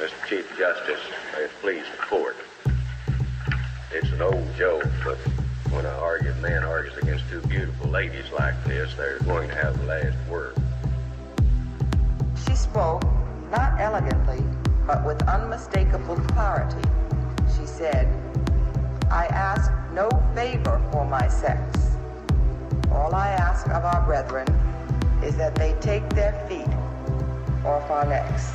Mr. Chief Justice, may it please the court. It's an old joke, but when an argued man argues against two beautiful ladies like this, they're going to have the last word. She spoke, not elegantly, but with unmistakable clarity. She said, "I ask no favor for my sex. All I ask of our brethren is that they take their feet off our necks."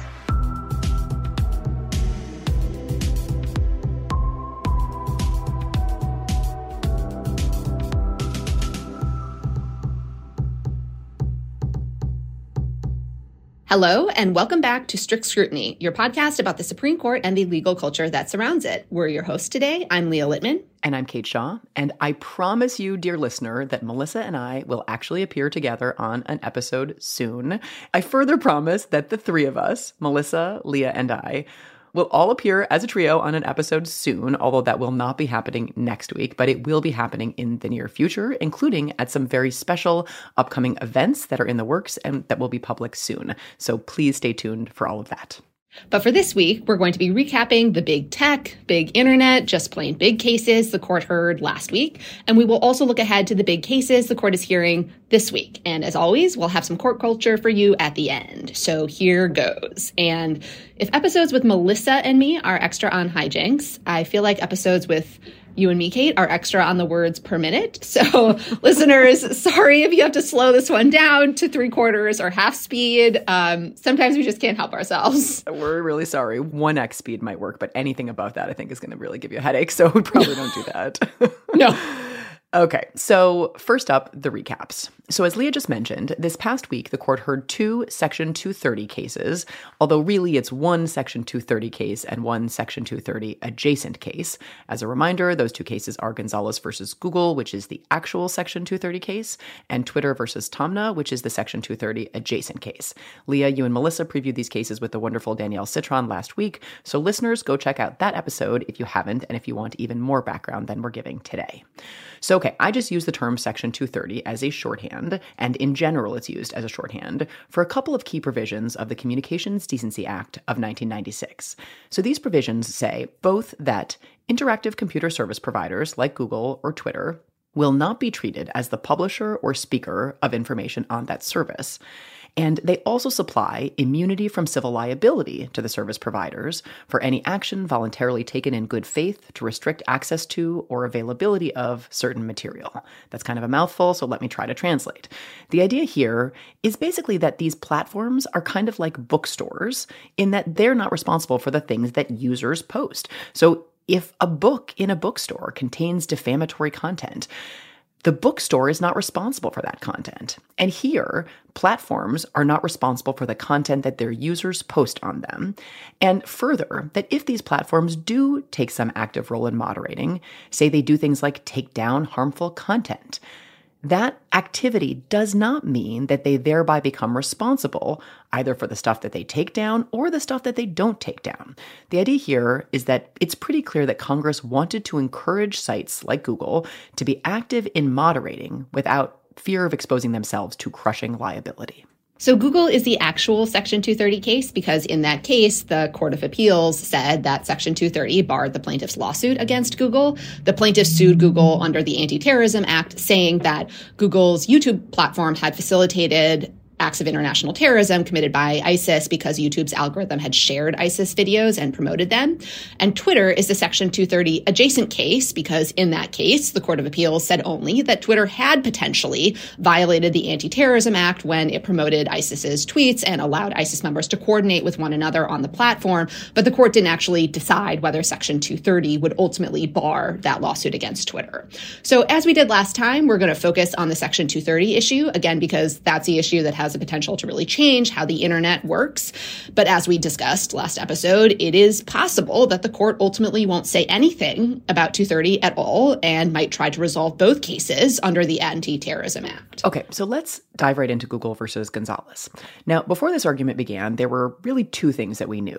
Hello, and welcome back to Strict Scrutiny, your podcast about the Supreme Court and the legal culture that surrounds it. We're your hosts today. I'm Leah Littman. And I'm Kate Shaw. And I promise you, dear listener, that Melissa and I will actually appear together on an episode soon. I further promise that the three of us, Melissa, Leah, and I, will all appear as a trio on an episode soon, although that will not be happening next week, but it will be happening in the near future, including at some very special upcoming events that are in the works and that will be public soon. So please stay tuned for all of that. But for this week, we're going to be recapping the big tech, big internet, just plain big cases the court heard last week. And we will also look ahead to the big cases the court is hearing this week. And as always, we'll have some court culture for you at the end. So here goes. And if episodes with Melissa and me are extra on hijinks, I feel like episodes with you and me, Kate, are extra on the words per minute. So listeners, sorry if you have to slow this one down to 3/4 or half speed. Sometimes we just can't help ourselves. We're really sorry. 1x speed might work, but anything above that I think is going to really give you a headache. So we probably don't do that. No. Okay, so first up, the recaps. So as Leah just mentioned, this past week, the court heard 2 Section 230 cases, although really it's 1 Section 230 case and 1 Section 230 adjacent case. As a reminder, those 2 cases are Gonzalez versus Google, which is the actual Section 230 case, and Twitter versus Tomna, which is the Section 230 adjacent case. Leah, you and Melissa previewed these cases with the wonderful Danielle Citron last week, so listeners, go check out that episode if you haven't, and if you want even more background than we're giving today. So, okay, I just use the term Section 230 as a shorthand, and in general it's used as a shorthand, for a couple of key provisions of the Communications Decency Act of 1996. So these provisions say both that interactive computer service providers like Google or Twitter will not be treated as the publisher or speaker of information on that service. And they also supply immunity from civil liability to the service providers for any action voluntarily taken in good faith to restrict access to or availability of certain material. That's kind of a mouthful, so let me try to translate. The idea here is basically that these platforms are kind of like bookstores in that they're not responsible for the things that users post. So if a book in a bookstore contains defamatory content, the bookstore is not responsible for that content. And here, platforms are not responsible for the content that their users post on them. And further, that if these platforms do take some active role in moderating, say they do things like take down harmful content, that activity does not mean that they thereby become responsible either for the stuff that they take down or the stuff that they don't take down. The idea here is that it's pretty clear that Congress wanted to encourage sites like Google to be active in moderating without fear of exposing themselves to crushing liability. So Google is the actual Section 230 case because in that case, the Court of Appeals said that Section 230 barred the plaintiff's lawsuit against Google. The plaintiff sued Google under the Anti-Terrorism Act, saying that Google's YouTube platform had facilitated acts of international terrorism committed by ISIS because YouTube's algorithm had shared ISIS videos and promoted them. And Twitter is the Section 230 adjacent case because in that case, the Court of Appeals said only that Twitter had potentially violated the Anti-Terrorism Act when it promoted ISIS's tweets and allowed ISIS members to coordinate with one another on the platform. But the court didn't actually decide whether Section 230 would ultimately bar that lawsuit against Twitter. So as we did last time, we're going to focus on the Section 230 issue, again, because that's the issue that has the potential to really change how the internet works. But as we discussed last episode, it is possible that the court ultimately won't say anything about 230 at all and might try to resolve both cases under the Anti-Terrorism Act. Okay, so let's dive right into Google versus Gonzalez. Now, before this argument began, there were really 2 things that we knew.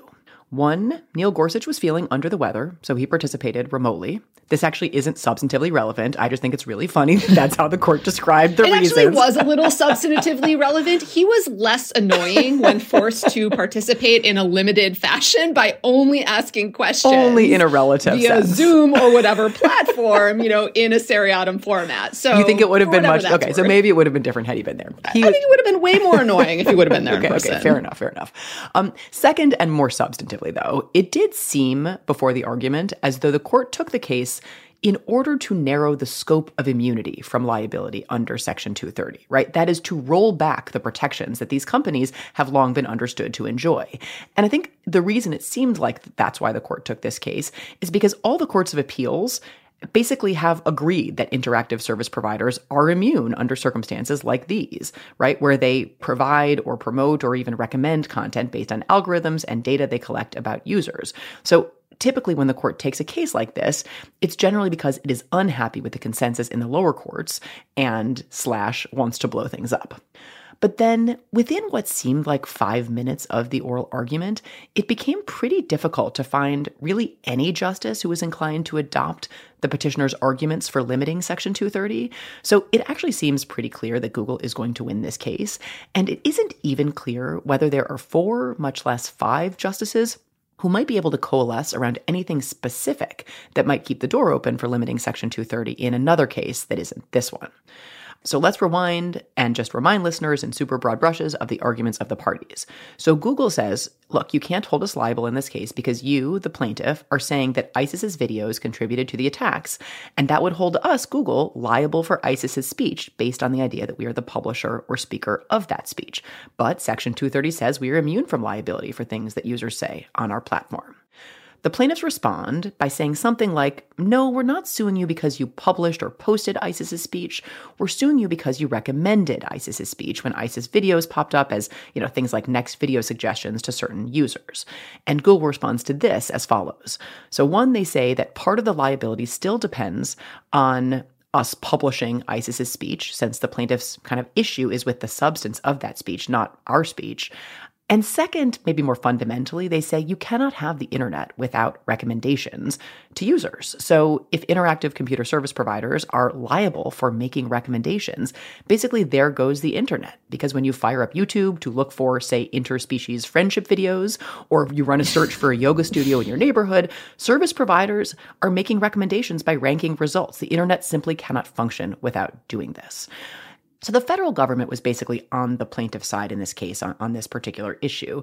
One, Neil Gorsuch was feeling under the weather, so he participated remotely. This actually isn't substantively relevant. I just think it's really funny that that's how the court described the reasons. It actually was a little substantively relevant. He was less annoying when forced to participate in a limited fashion by only asking questions. Only in a relative via sense. Zoom or whatever platform, in a seriatim format. So you think it would have been much? Okay, worth. so maybe it would have been different had he been there. I think it would have been way more annoying if he would have been there in person. Okay, fair enough. Second, and more substantively, though, it did seem before the argument as though the court took the case in order to narrow the scope of immunity from liability under Section 230, right? That is to roll back the protections that these companies have long been understood to enjoy. And I think the reason it seemed like that's why the court took this case is because all the courts of appeals basically have agreed that interactive service providers are immune under circumstances like these, right? Where they provide or promote or even recommend content based on algorithms and data they collect about users. So typically when the court takes a case like this, it's generally because it is unhappy with the consensus in the lower courts and / wants to blow things up. But then within what seemed like 5 minutes of the oral argument, it became pretty difficult to find really any justice who was inclined to adopt the petitioner's arguments for limiting Section 230. So it actually seems pretty clear that Google is going to win this case. And it isn't even clear whether there are 4, much less 5 justices who might be able to coalesce around anything specific that might keep the door open for limiting Section 230 in another case that isn't this one. So let's rewind and just remind listeners in super broad brushes of the arguments of the parties. So Google says, look, you can't hold us liable in this case because you, the plaintiff, are saying that ISIS's videos contributed to the attacks, and that would hold us, Google, liable for ISIS's speech based on the idea that we are the publisher or speaker of that speech. But Section 230 says we are immune from liability for things that users say on our platform. The plaintiffs respond by saying something like, no, we're not suing you because you published or posted ISIS's speech. We're suing you because you recommended ISIS's speech when ISIS videos popped up as, things like next video suggestions to certain users. And Google responds to this as follows. So one, they say that part of the liability still depends on us publishing ISIS's speech, since the plaintiff's kind of issue is with the substance of that speech, not our speech. And second, maybe more fundamentally, they say you cannot have the internet without recommendations to users. So if interactive computer service providers are liable for making recommendations, basically there goes the internet. Because when you fire up YouTube to look for, say, interspecies friendship videos, or you run a search for a yoga studio in your neighborhood, service providers are making recommendations by ranking results. The internet simply cannot function without doing this. So the federal government was basically on the plaintiff's side in this case on this particular issue,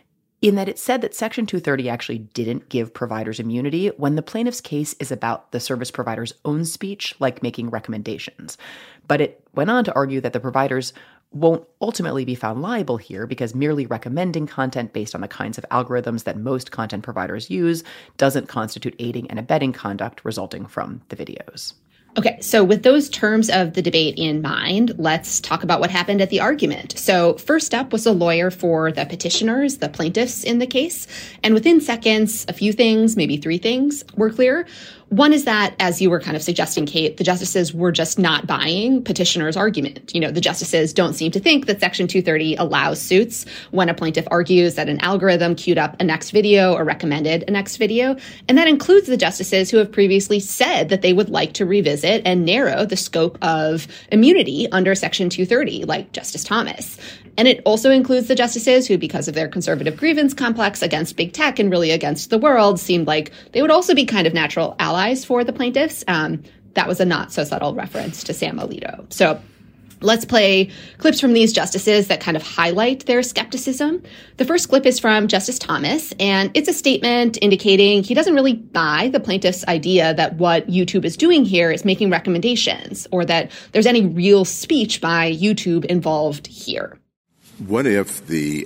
in that it said that Section 230 actually didn't give providers immunity when the plaintiff's case is about the service provider's own speech, like making recommendations. But it went on to argue that the providers won't ultimately be found liable here because merely recommending content based on the kinds of algorithms that most content providers use doesn't constitute aiding and abetting conduct resulting from the videos. Okay, so with those terms of the debate in mind, let's talk about what happened at the argument. So first up was a lawyer for the petitioners, the plaintiffs in the case. And within seconds, a few things, maybe 3 things were clear. One is that, as you were kind of suggesting, Kate, the justices were just not buying petitioner's argument. The justices don't seem to think that Section 230 allows suits when a plaintiff argues that an algorithm queued up a next video or recommended a next video. And that includes the justices who have previously said that they would like to revisit and narrow the scope of immunity under Section 230, like Justice Thomas. And it also includes the justices who, because of their conservative grievance complex against big tech and really against the world, seemed like they would also be kind of natural allies for the plaintiffs. That was a not so subtle reference to Sam Alito. So let's play clips from these justices that kind of highlight their skepticism. The first clip is from Justice Thomas, and it's a statement indicating he doesn't really buy the plaintiff's idea that what YouTube is doing here is making recommendations, or that there's any real speech by YouTube involved here. What if the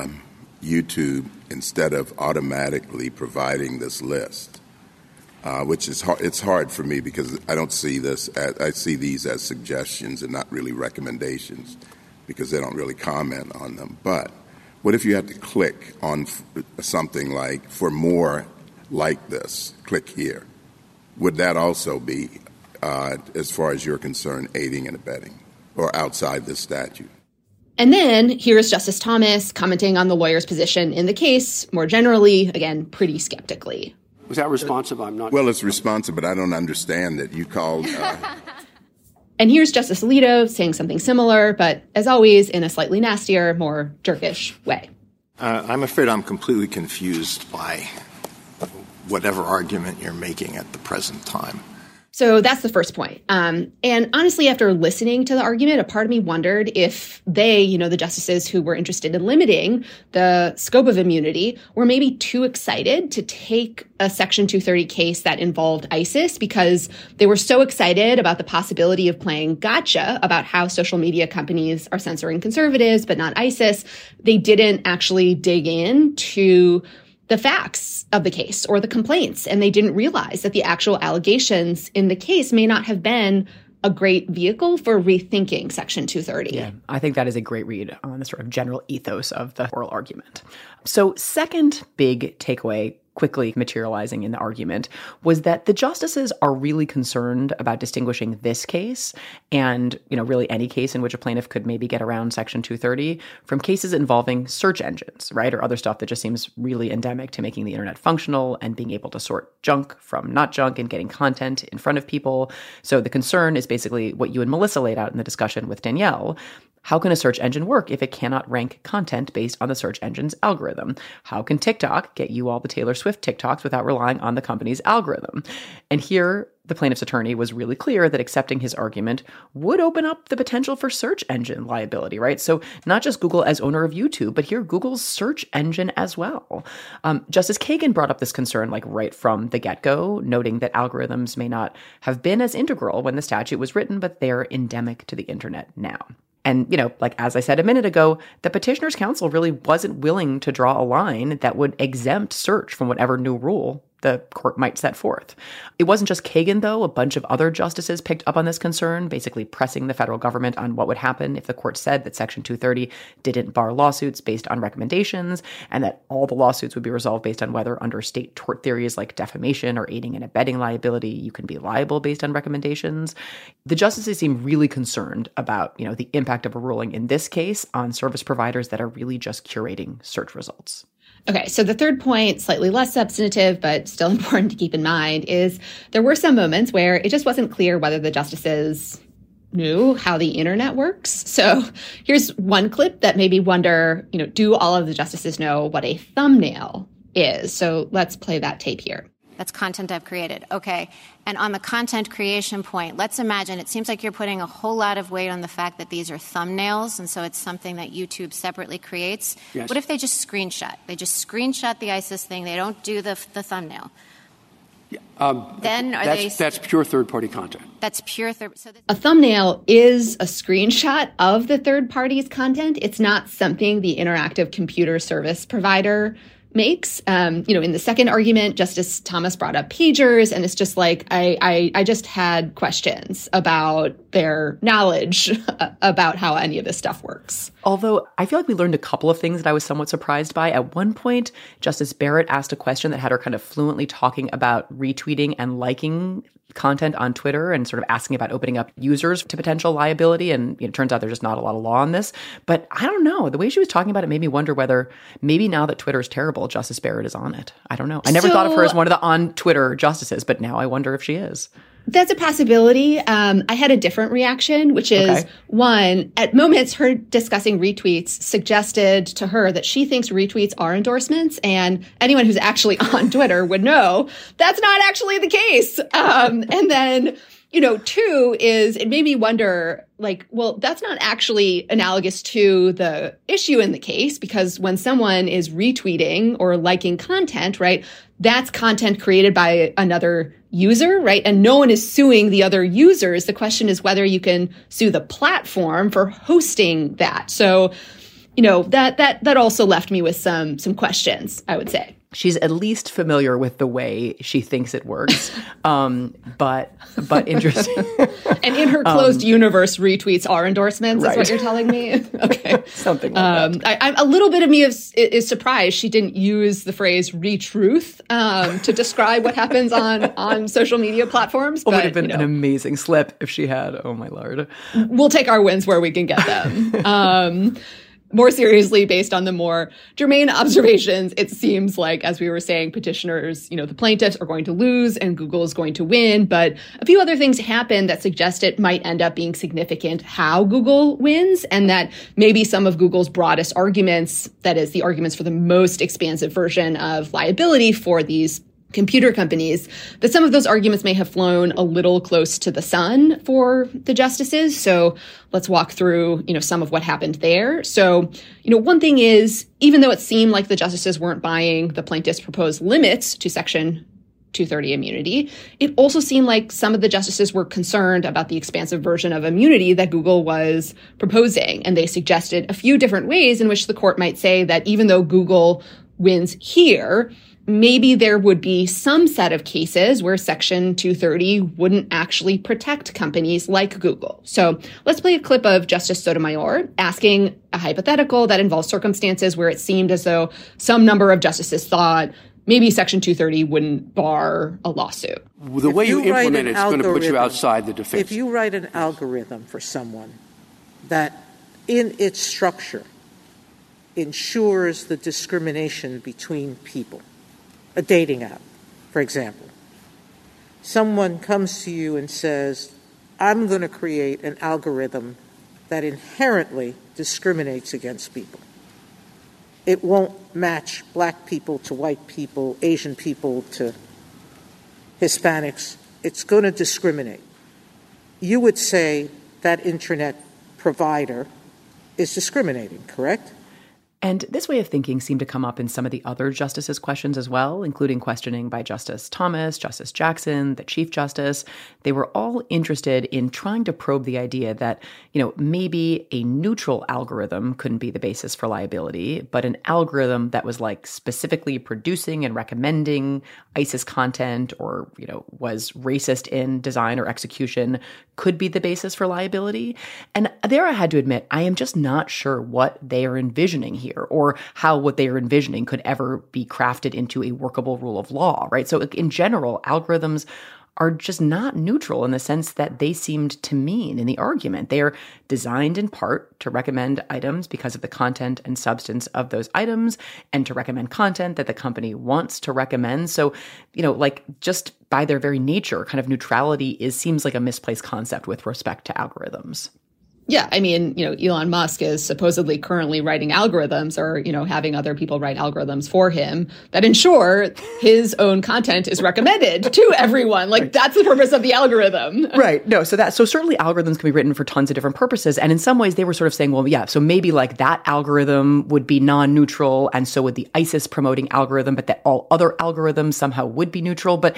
YouTube, instead of automatically providing this list, which is hard, it's hard for me because I don't see this I see these as suggestions and not really recommendations because they don't really comment on them. But what if you had to click on something like, for more like this, click here? Would that also be, as far as you're concerned, aiding and abetting or outside this statute? And then here's Justice Thomas commenting on the lawyer's position in the case more generally, again, pretty skeptically. Was that responsive? I'm not. Well, it's responsive, but I don't understand that you called. And here's Justice Alito saying something similar, but as always, in a slightly nastier, more jerkish way. I'm afraid I'm completely confused by whatever argument you're making at the present time. So that's the first point. And honestly, after listening to the argument, a part of me wondered if they, the justices who were interested in limiting the scope of immunity, were maybe too excited to take a Section 230 case that involved ISIS because they were so excited about the possibility of playing gotcha about how social media companies are censoring conservatives, but not ISIS. They didn't actually dig into the facts of the case or the complaints, and they didn't realize that the actual allegations in the case may not have been a great vehicle for rethinking Section 230. Yeah, I think that is a great read on the sort of general ethos of the oral argument. So second big takeaway quickly materializing in the argument was that the justices are really concerned about distinguishing this case and, really any case in which a plaintiff could maybe get around Section 230 from cases involving search engines, right? Or other stuff that just seems really endemic to making the internet functional and being able to sort junk from not junk and getting content in front of people. So the concern is basically what you and Melissa laid out in the discussion with Danielle. How can a search engine work if it cannot rank content based on the search engine's algorithm? How can TikTok get you all the Taylor Swift TikToks without relying on the company's algorithm? And here, the plaintiff's attorney was really clear that accepting his argument would open up the potential for search engine liability, right? So not just Google as owner of YouTube, but here Google's search engine as well. Justice Kagan brought up this concern right from the get-go, noting that algorithms may not have been as integral when the statute was written, but they're endemic to the internet now. And, as I said a minute ago, the petitioner's counsel really wasn't willing to draw a line that would exempt search from whatever new rule the court might set forth. It wasn't just Kagan, though. A bunch of other justices picked up on this concern, basically pressing the federal government on what would happen if the court said that Section 230 didn't bar lawsuits based on recommendations, and that all the lawsuits would be resolved based on whether under state tort theories like defamation or aiding and abetting liability, you can be liable based on recommendations. The justices seem really concerned about, the impact of a ruling in this case on service providers that are really just curating search results. Okay, so the third point, slightly less substantive, but still important to keep in mind, is there were some moments where it just wasn't clear whether the justices knew how the internet works. So here's one clip that made me wonder, do all of the justices know what a thumbnail is? So let's play that tape here. That's content I've created. Okay. And on the content creation point, let's imagine it seems like you're putting a whole lot of weight on the fact that these are thumbnails, and so it's something that YouTube separately creates. Yes. What if they just screenshot? They just screenshot the ISIS thing. They don't do the thumbnail. Then that's pure third-party content. That's pure third. So a thumbnail is a screenshot of the third party's content. It's not something the interactive computer service provider makes. In the second argument, Justice Thomas brought up pagers, and it's just like, I just had questions about their knowledge about how any of this stuff works. Although I feel like we learned a couple of things that I was somewhat surprised by. At one point, Justice Barrett asked a question that had her kind of fluently talking about retweeting and liking content on Twitter and sort of asking about opening up users to potential liability. And it turns out there's just not a lot of law on this. But I don't know. The way she was talking about it made me wonder whether maybe now that Twitter is terrible, Justice Barrett is on it. I don't know. I never thought of her as one of the on-Twitter justices, but now I wonder if she is. That's a possibility. I had a different reaction, which is, one, at moments her discussing retweets suggested to her that she thinks retweets are endorsements, and anyone who's actually on Twitter would know that's not actually the case. And then, two is it made me wonder, that's not actually analogous to the issue in the case, because when someone is retweeting or liking content, right, that's content created by another user, right? And no one is suing the other users. The question is whether you can sue the platform for hosting that. So, that also left me with some questions, I would say. she's at least familiar with the way she thinks it works. But interesting. And in her closed universe, retweets are endorsements, right. is what you're telling me? Okay. Something like that. I'm a little bit of me is surprised she didn't use the phrase retruth to describe what happens on social media platforms. It would have been an amazing slip if she had. Oh, my Lord. We'll take our wins where we can get them. More seriously, based on the more germane observations, it seems like, as we were saying, petitioners, the plaintiffs are going to lose and Google is going to win. But a few other things happen that suggest it might end up being significant how Google wins, and that maybe some of Google's broadest arguments, that is, the arguments for the most expansive version of liability for these computer companies, that some of those arguments may have flown a little close to the sun for the justices. So let's walk through, some of what happened there. So, one thing is, even though it seemed like the justices weren't buying the plaintiffs' proposed limits to Section 230 immunity, it also seemed like some of the justices were concerned about the expansive version of immunity that Google was proposing. And they suggested a few different ways in which the court might say that even though Google wins here, maybe there would be some set of cases where Section 230 wouldn't actually protect companies like Google. So let's play a clip of Justice Sotomayor asking a hypothetical that involves circumstances where it seemed as though some number of justices thought maybe Section 230 wouldn't bar a lawsuit. The way you implement it is going to put you outside the defense. If you write an algorithm for someone that in its structure ensures the discrimination between people, a dating app, for example. Someone comes to you and says, I'm going to create an algorithm that inherently discriminates against people. It won't match black people to white people, Asian people to Hispanics. It's going to discriminate. You would say that internet provider is discriminating, correct? And this way of thinking seemed to come up in some of the other justices' questions as well, including questioning by Justice Thomas, Justice Jackson, the Chief Justice. They were all interested in trying to probe the idea that, maybe a neutral algorithm couldn't be the basis for liability, but an algorithm that was specifically producing and recommending ISIS content or, was racist in design or execution could be the basis for liability. And there I had to admit, I am just not sure what they are envisioning here, or how what they are envisioning could ever be crafted into a workable rule of law, right? So in general, algorithms are just not neutral in the sense that they seemed to mean in the argument. They are designed in part to recommend items because of the content and substance of those items, and to recommend content that the company wants to recommend. So, just by their very nature, kind of neutrality seems like a misplaced concept with respect to algorithms. Yeah, I mean, Elon Musk is supposedly currently writing algorithms or, having other people write algorithms for him that ensure his own content is recommended to everyone. Right. That's the purpose of the algorithm. Right. No, so certainly algorithms can be written for tons of different purposes. And in some ways they were sort of saying, well, yeah, so maybe that algorithm would be non-neutral, and so would the ISIS promoting algorithm, but that all other algorithms somehow would be neutral. But,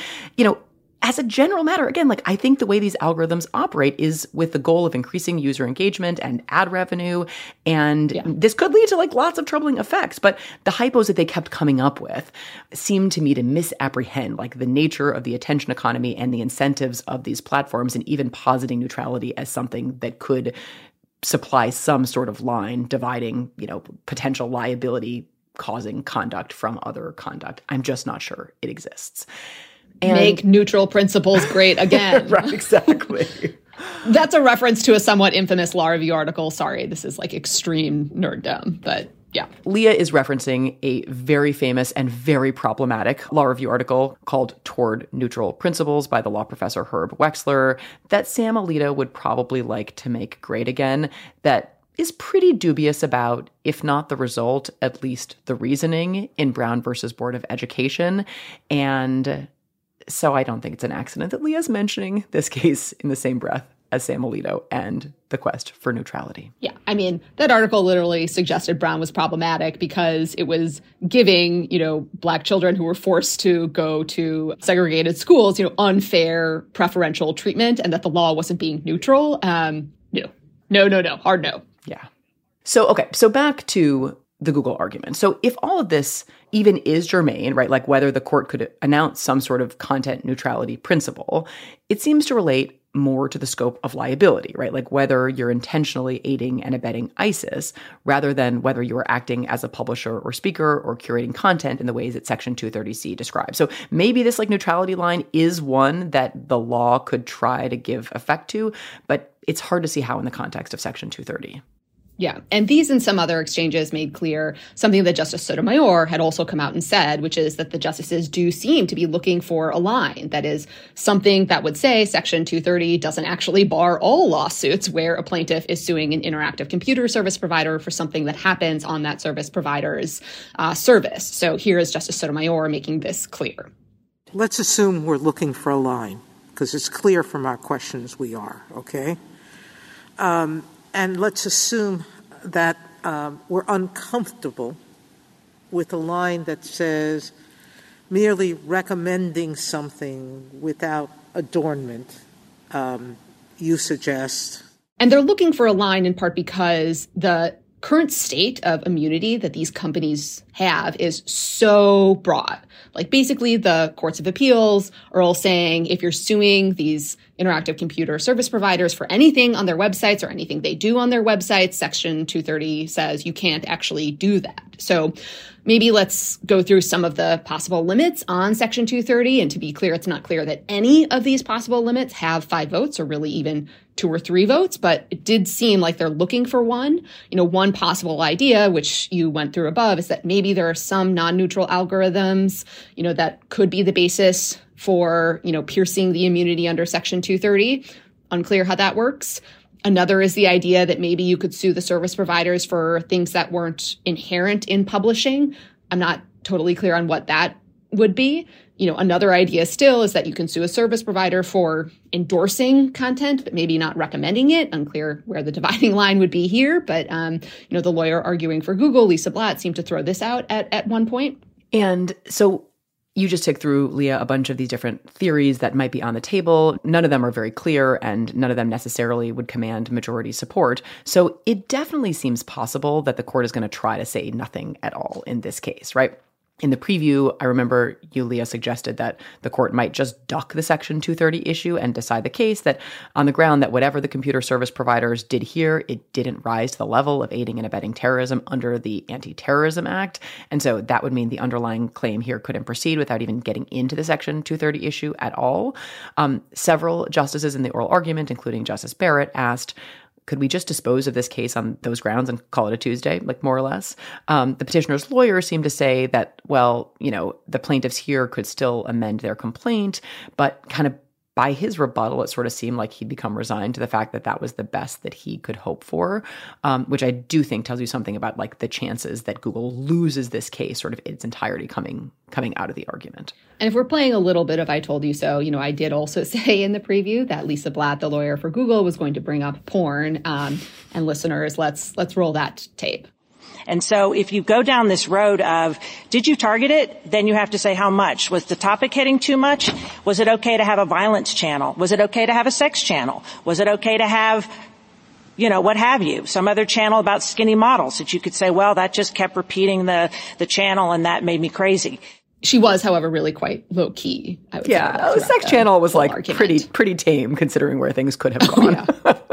as a general matter, again, I think the way these algorithms operate is with the goal of increasing user engagement and ad revenue. And this could lead to lots of troubling effects. But the hypos that they kept coming up with seemed to me to misapprehend the nature of the attention economy and the incentives of these platforms, and even positing neutrality as something that could supply some sort of line dividing, potential liability causing conduct from other conduct. I'm just not sure it exists. And make neutral principles great again. Right, exactly. That's a reference to a somewhat infamous law review article. Sorry, this is extreme nerddom, but yeah. Leah is referencing a very famous and very problematic law review article called Toward Neutral Principles by the law professor Herb Wexler that Sam Alito would probably like to make great again, that is pretty dubious about, if not the result, at least the reasoning in Brown versus Board of Education. And so I don't think it's an accident that Leah's mentioning this case in the same breath as Sam Alito and the quest for neutrality. Yeah, I mean, that article literally suggested Brown was problematic because it was giving, Black children who were forced to go to segregated schools, unfair preferential treatment, and that the law wasn't being neutral. No. Hard no. Yeah. So, okay. So back to the Google argument. So if all of this even is germane, right, like whether the court could announce some sort of content neutrality principle, it seems to relate more to the scope of liability, right? Like whether you're intentionally aiding and abetting ISIS rather than whether you are acting as a publisher or speaker or curating content in the ways that Section 230C describes. So maybe this like neutrality line is one that the law could try to give effect to, but it's hard to see how in the context of Section 230. Yeah. And these and some other exchanges made clear something that Justice Sotomayor had also come out and said, which is that the justices do seem to be looking for a line. That is something that would say Section 230 doesn't actually bar all lawsuits where a plaintiff is suing an interactive computer service provider for something that happens on that service provider's service. So here is Justice Sotomayor making this clear. Let's assume we're looking for a line, because it's clear from our questions we are, okay? And let's assume that we're uncomfortable with a line that says merely recommending something without adornment, you suggest. And they're looking for a line in part because the current state of immunity that these companies have is so broad. Like basically the courts of appeals are all saying if you're suing these interactive computer service providers for anything on their websites or anything they do on their websites, Section 230 says you can't actually do that. So maybe let's go through some of the possible limits on Section 230. And to be clear, it's not clear that any of these possible limits have 5 votes or really even 2 or 3 votes, but it did seem like they're looking for one. You know, one possible idea, which you went through above, is that maybe there are some non-neutral algorithms, you know, that could be the basis for, you know, piercing the immunity under Section 230. Unclear how that works. Another is the idea that maybe you could sue the service providers for things that weren't inherent in publishing. I'm not totally clear on what that would be. You know, another idea still is that you can sue a service provider for endorsing content, but maybe not recommending it. Unclear where the dividing line would be here. But, you know, the lawyer arguing for Google, Lisa Blatt, seemed to throw this out at one point. And so you just took through, Leah, a bunch of these different theories that might be on the table. None of them are very clear, and none of them necessarily would command majority support. So it definitely seems possible that the court is going to try to say nothing at all in this case, right? In the preview, I remember you, Leah, suggested that the court might just duck the Section 230 issue and decide the case that on the ground that whatever the computer service providers did here, it didn't rise to the level of aiding and abetting terrorism under the Anti-Terrorism Act. And so that would mean the underlying claim here couldn't proceed without even getting into the Section 230 issue at all. Several justices in the oral argument, including Justice Barrett, asked, could we just dispose of this case on those grounds and call it a Tuesday, like more or less? The petitioner's lawyer seemed to say that, well, you know, the plaintiffs here could still amend their complaint, but kind of by his rebuttal, it sort of seemed like he'd become resigned to the fact that that was the best that he could hope for, which I do think tells you something about like the chances that Google loses this case sort of in its entirety coming out of the argument. And if we're playing a little bit of I told you so, you know, I did also say in the preview that Lisa Blatt, the lawyer for Google, was going to bring up porn. And listeners, let's roll that tape. And so if you go down this road of, did you target it? Then you have to say how much. Was the topic hitting too much? Was it okay to have a violence channel? Was it okay to have a sex channel? Was it okay to have, you know, what have you, some other channel about skinny models that you could say, well, that just kept repeating the channel and that made me crazy. She was, however, really quite low key. I would say, the sex channel was like argument. pretty tame considering where things could have gone.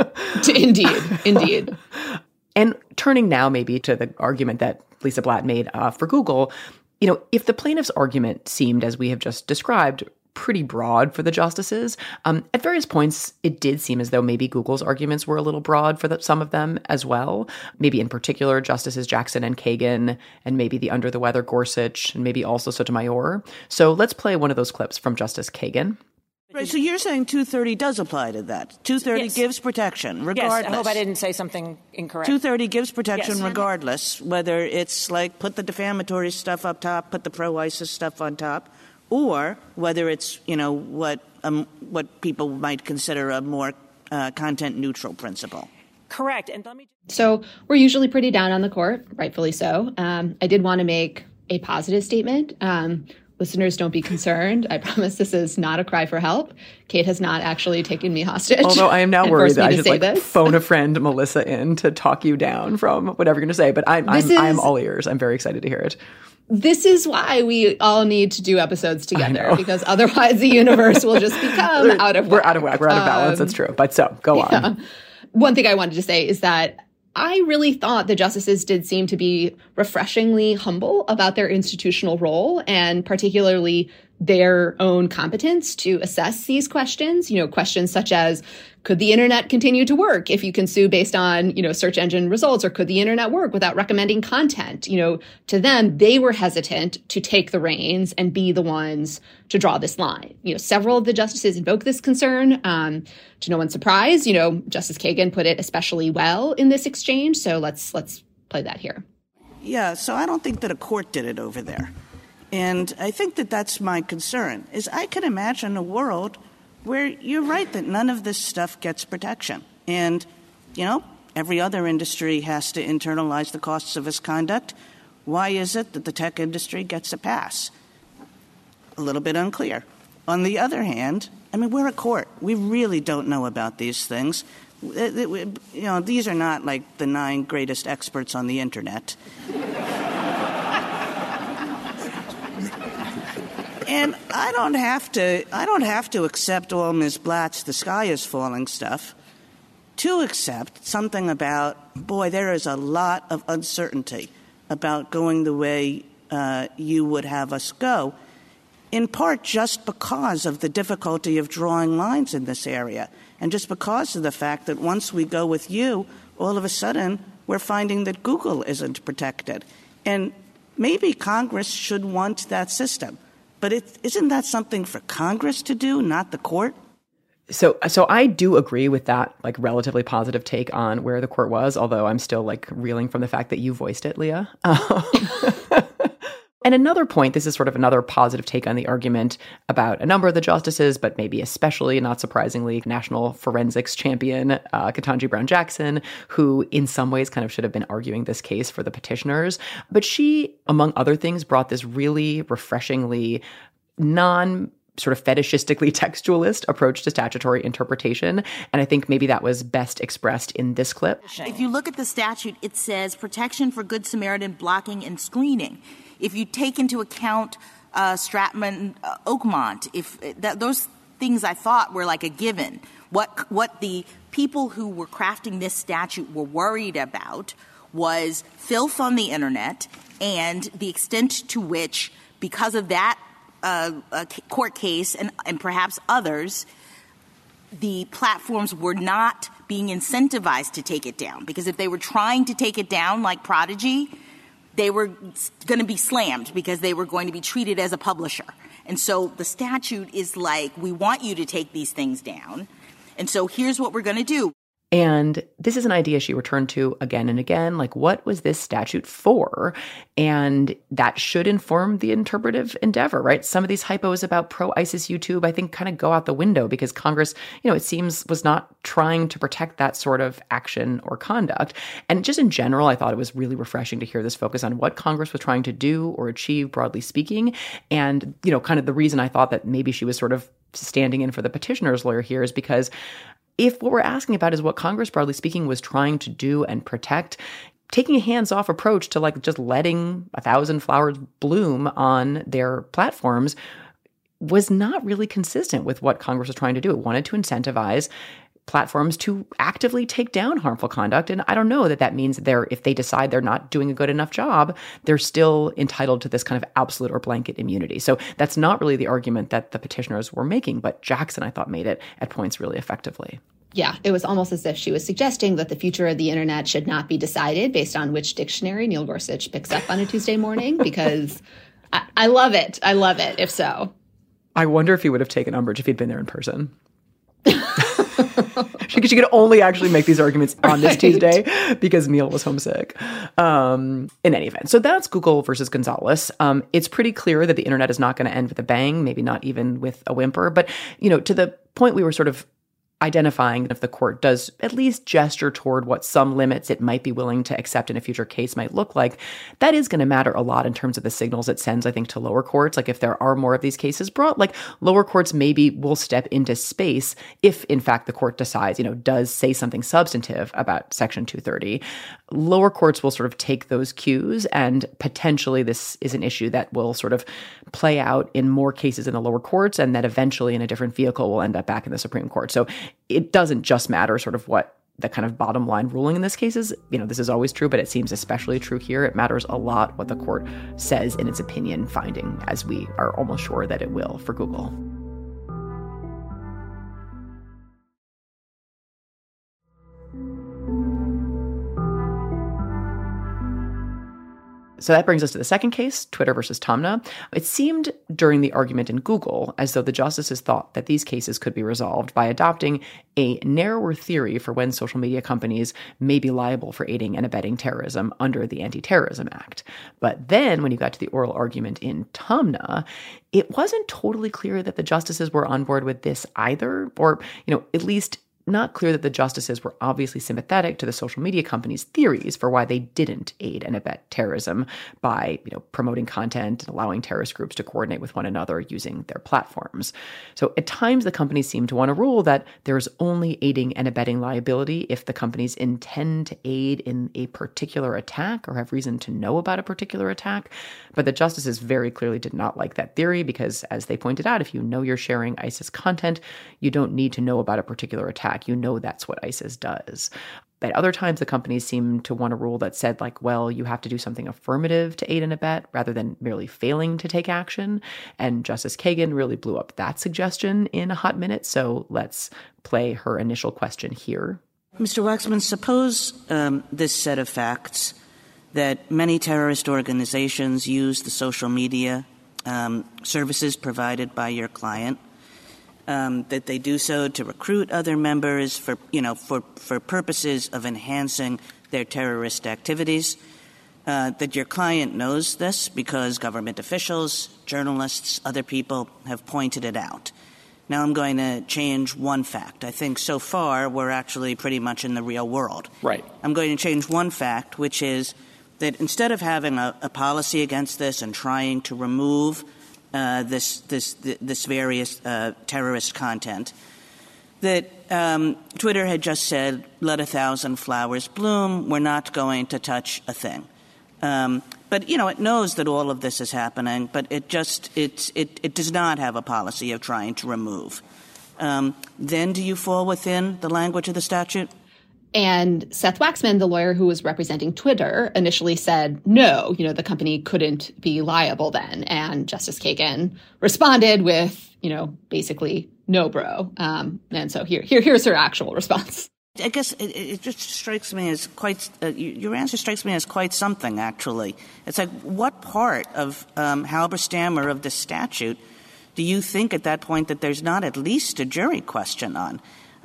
Indeed. And turning now maybe to the argument that Lisa Blatt made for Google, you know, if the plaintiff's argument seemed, as we have just described, pretty broad for the justices, at various points it did seem as though maybe Google's arguments were a little broad for some of them as well. Maybe in particular Justices Jackson and Kagan, and maybe the under the weather Gorsuch, and maybe also Sotomayor. So let's play one of those clips from Justice Kagan. Right, so you're saying 230 does apply to that. 230 gives protection, regardless. Yes, I hope I didn't say something incorrect. 230 gives protection regardless, whether it's like put the defamatory stuff up top, put the pro-ISIS stuff on top, or whether it's, you know, what people might consider a more content-neutral principle. Correct. And So we're usually pretty down on the court, rightfully so. I did want to make a positive statement. Listeners, don't be concerned. I promise this is not a cry for help. Kate has not actually taken me hostage. Although I am now worried that I should phone a friend, Melissa, in to talk you down from whatever you're going to say. But I'm all ears. I'm very excited to hear it. This is why we all need to do episodes together, because otherwise the universe will just become out of whack. We're out of whack. We're out of balance. That's true. But so, go on. One thing I wanted to say is that I really thought the justices did seem to be refreshingly humble about their institutional role, and particularly their own competence to assess these questions. Questions such as, could the internet continue to work if you can sue based on, search engine results, or could the internet work without recommending content? To them, they were hesitant to take the reins and be the ones to draw this line. Several of the justices invoked this concern. To no one's surprise, Justice Kagan put it especially well in this exchange. So let's play that here. Yeah, so I don't think that a court did it over there. And I think that that's my concern, is I can imagine a world where you're right that none of this stuff gets protection. And, every other industry has to internalize the costs of its conduct. Why is it that the tech industry gets a pass? A little bit unclear. On the other hand, we're a court. We really don't know about these things. These are not like the 9 greatest experts on the internet. And I don't have to accept all Ms. Blatt's "the sky is falling" stuff to accept something about, boy, there is a lot of uncertainty about going the way you would have us go, in part just because of the difficulty of drawing lines in this area, and just because of the fact that once we go with you, all of a sudden we're finding that Google isn't protected. And maybe Congress should want that system. But isn't that something for Congress to do, not the court? So I do agree with that, relatively positive take on where the court was, although I'm still, reeling from the fact that you voiced it, Leah. And another point, this is sort of another positive take on the argument about a number of the justices, but maybe especially, not surprisingly, national forensics champion Ketanji Brown Jackson, who in some ways kind of should have been arguing this case for the petitioners. But she, among other things, brought this really refreshingly sort of fetishistically textualist approach to statutory interpretation. And I think maybe that was best expressed in this clip. If you look at the statute, it says protection for Good Samaritan blocking and screening. If you take into account Stratman, Oakmont, those things I thought were like a given. What the people who were crafting this statute were worried about was filth on the internet and the extent to which, because of that court case and perhaps others, the platforms were not being incentivized to take it down. Because if they were trying to take it down like Prodigy, they were going to be slammed because they were going to be treated as a publisher. And so the statute is like, we want you to take these things down. And so here's what we're going to do. And this is an idea she returned to again and again, what was this statute for? And that should inform the interpretive endeavor, right? Some of these hypos about pro-ISIS YouTube, I think, kind of go out the window because Congress, it seems, was not trying to protect that sort of action or conduct. And just in general, I thought it was really refreshing to hear this focus on what Congress was trying to do or achieve, broadly speaking. And, kind of the reason I thought that maybe she was sort of standing in for the petitioner's lawyer here is because if what we're asking about is what Congress, broadly speaking, was trying to do and protect, taking a hands-off approach to just letting 1,000 flowers bloom on their platforms was not really consistent with what Congress was trying to do. It wanted to incentivize platforms to actively take down harmful conduct. And I don't know that means if they decide they're not doing a good enough job, they're still entitled to this kind of absolute or blanket immunity. So that's not really the argument that the petitioners were making, but Jackson, I thought, made it at points really effectively. Yeah, it was almost as if she was suggesting that the future of the internet should not be decided based on which dictionary Neil Gorsuch picks up on a Tuesday morning, because I love it. I love it, if so. I wonder if he would have taken umbrage if he'd been there in person. She could only actually make these arguments on this Tuesday because Neil was homesick. In any event, so that's Google versus Gonzalez. It's pretty clear that the internet is not going to end with a bang, maybe not even with a whimper. But, to the point we were sort of identifying if the court does at least gesture toward what some limits it might be willing to accept in a future case might look like, that is going to matter a lot in terms of the signals it sends, I think, to lower courts. Like if there are more of these cases brought, like lower courts maybe will step into space if, in fact, the court decides, does say something substantive about Section 230. Lower courts will sort of take those cues, and potentially this is an issue that will sort of play out in more cases in the lower courts, and that eventually in a different vehicle will end up back in the Supreme Court. So it doesn't just matter sort of what the kind of bottom line ruling in this case is. This is always true, but it seems especially true here. It matters a lot what the court says in its opinion finding, as we are almost sure that it will for Google. So that brings us to the second case, Twitter versus Taamneh. It seemed during the argument in Google as though the justices thought that these cases could be resolved by adopting a narrower theory for when social media companies may be liable for aiding and abetting terrorism under the Anti-Terrorism Act. But then when you got to the oral argument in Taamneh, it wasn't totally clear that the justices were on board with this either, or, at least not clear that the justices were obviously sympathetic to the social media companies' theories for why they didn't aid and abet terrorism by, promoting content and allowing terrorist groups to coordinate with one another using their platforms. So at times, the companies seem to want to rule that there's only aiding and abetting liability if the companies intend to aid in a particular attack or have reason to know about a particular attack. But the justices very clearly did not like that theory because, as they pointed out, if you know you're sharing ISIS content, you don't need to know about a particular attack. You know that's what ISIS does. At other times, the companies seem to want a rule that said, you have to do something affirmative to aid and abet rather than merely failing to take action. And Justice Kagan really blew up that suggestion in a hot minute. So let's play her initial question here. Mr. Waxman, suppose this set of facts that many terrorist organizations use the social media services provided by your client, that they do so to recruit other members for purposes of enhancing their terrorist activities, that your client knows this because government officials, journalists, other people have pointed it out. Now I'm going to change one fact. I think so far we're actually pretty much in the real world. Right. I'm going to change one fact, which is that instead of having a policy against this and trying to remove this various terrorist content, that Twitter had just said, let 1,000 flowers bloom, we're not going to touch a thing. But, it knows that all of this is happening, but it does not have a policy of trying to remove. Then do you fall within the language of the statute? And Seth Waxman, the lawyer who was representing Twitter, initially said, no, the company couldn't be liable then. And Justice Kagan responded with, basically, no, bro. And so here's her actual response. I guess it just strikes me as quite your answer strikes me as quite something, actually. It's like, what part of Halberstam or of the statute do you think at that point that there's not at least a jury question on?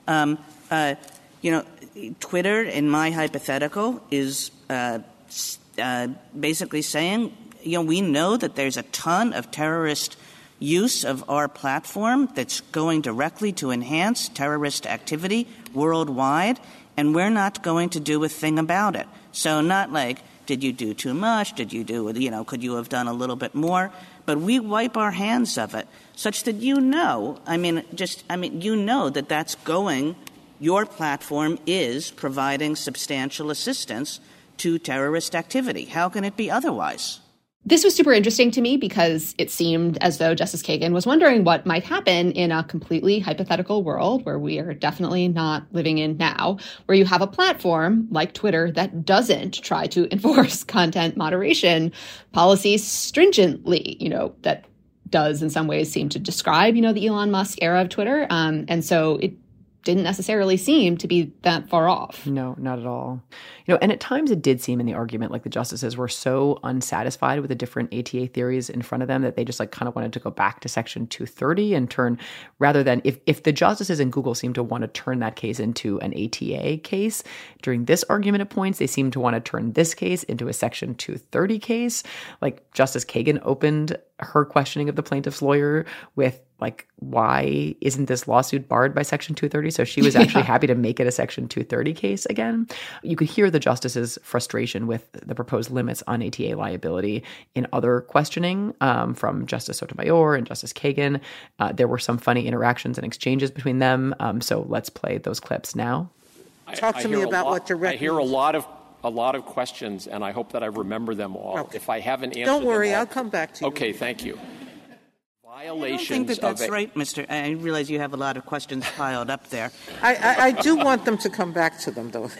Twitter, in my hypothetical, is basically saying, we know that there's a ton of terrorist use of our platform that's going directly to enhance terrorist activity worldwide, and we're not going to do a thing about it. So not like, did you do too much? Did you do, could you have done a little bit more? But we wipe our hands of it such that that that's going. Your platform is providing substantial assistance to terrorist activity. How can it be otherwise? This was super interesting to me because it seemed as though Justice Kagan was wondering what might happen in a completely hypothetical world where we are definitely not living in now, where you have a platform like Twitter that doesn't try to enforce content moderation policies stringently, that does in some ways seem to describe, the Elon Musk era of Twitter. And so it didn't necessarily seem to be that far off. No, not at all. And at times it did seem in the argument like the justices were so unsatisfied with the different ATA theories in front of them that they just kind of wanted to go back to Section 230 and turn, rather than, if the justices in Google seem to want to turn that case into an ATA case, during this argument at points, they seem to want to turn this case into a Section 230 case. Like Justice Kagan opened her questioning of the plaintiff's lawyer with like, why isn't this lawsuit barred by Section 230? So she was actually happy to make it a Section 230 case again. You could hear the justice's frustration with the proposed limits on ATA liability in other questioning from Justice Sotomayor and Justice Kagan. There were some funny interactions and exchanges between them. So let's play those clips now. Talk to me about what direct. I hear a lot of questions, and I hope that I remember them all. Okay. If I haven't answered don't worry, them all, I'll come back to you. Okay, thank you. Violations. I don't think that's right, Mr. I realize you have a lot of questions piled up there. I do want them to come back to them, though.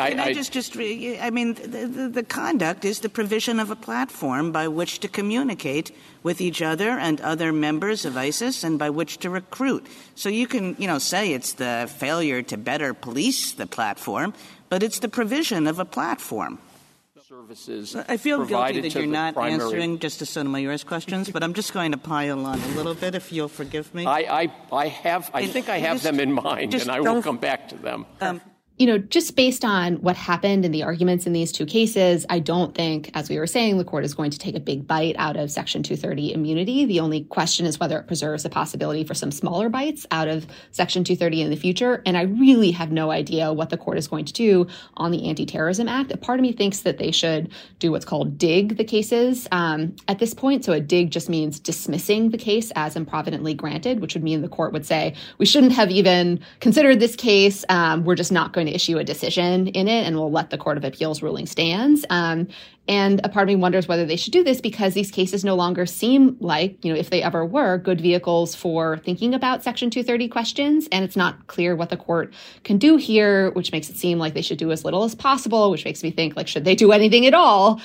I mean, the conduct is the provision of a platform by which to communicate with each other and other members of ISIS and by which to recruit. So you can, say it's the failure to better police the platform, but it's the provision of a platform. Services I feel guilty that you're not answering Justice Sotomayor's questions, but I'm just going to pile on a little bit, if you'll forgive me. I think I have them in mind, and I will come back to them. Just based on what happened in the arguments in these two cases, I don't think, as we were saying, the court is going to take a big bite out of Section 230 immunity. The only question is whether it preserves the possibility for some smaller bites out of Section 230 in the future. And I really have no idea what the court is going to do on the Anti-Terrorism Act. A part of me thinks that they should do what's called dig the cases at this point. So a dig just means dismissing the case as improvidently granted, which would mean the court would say, we shouldn't have even considered this case. We're just not going to issue a decision in it, and we'll let the Court of Appeals ruling stands. And a part of me wonders whether they should do this because these cases no longer seem like, if they ever were, good vehicles for thinking about Section 230 questions. And it's not clear what the court can do here, which makes it seem like they should do as little as possible, which makes me think, like, should they do anything at all?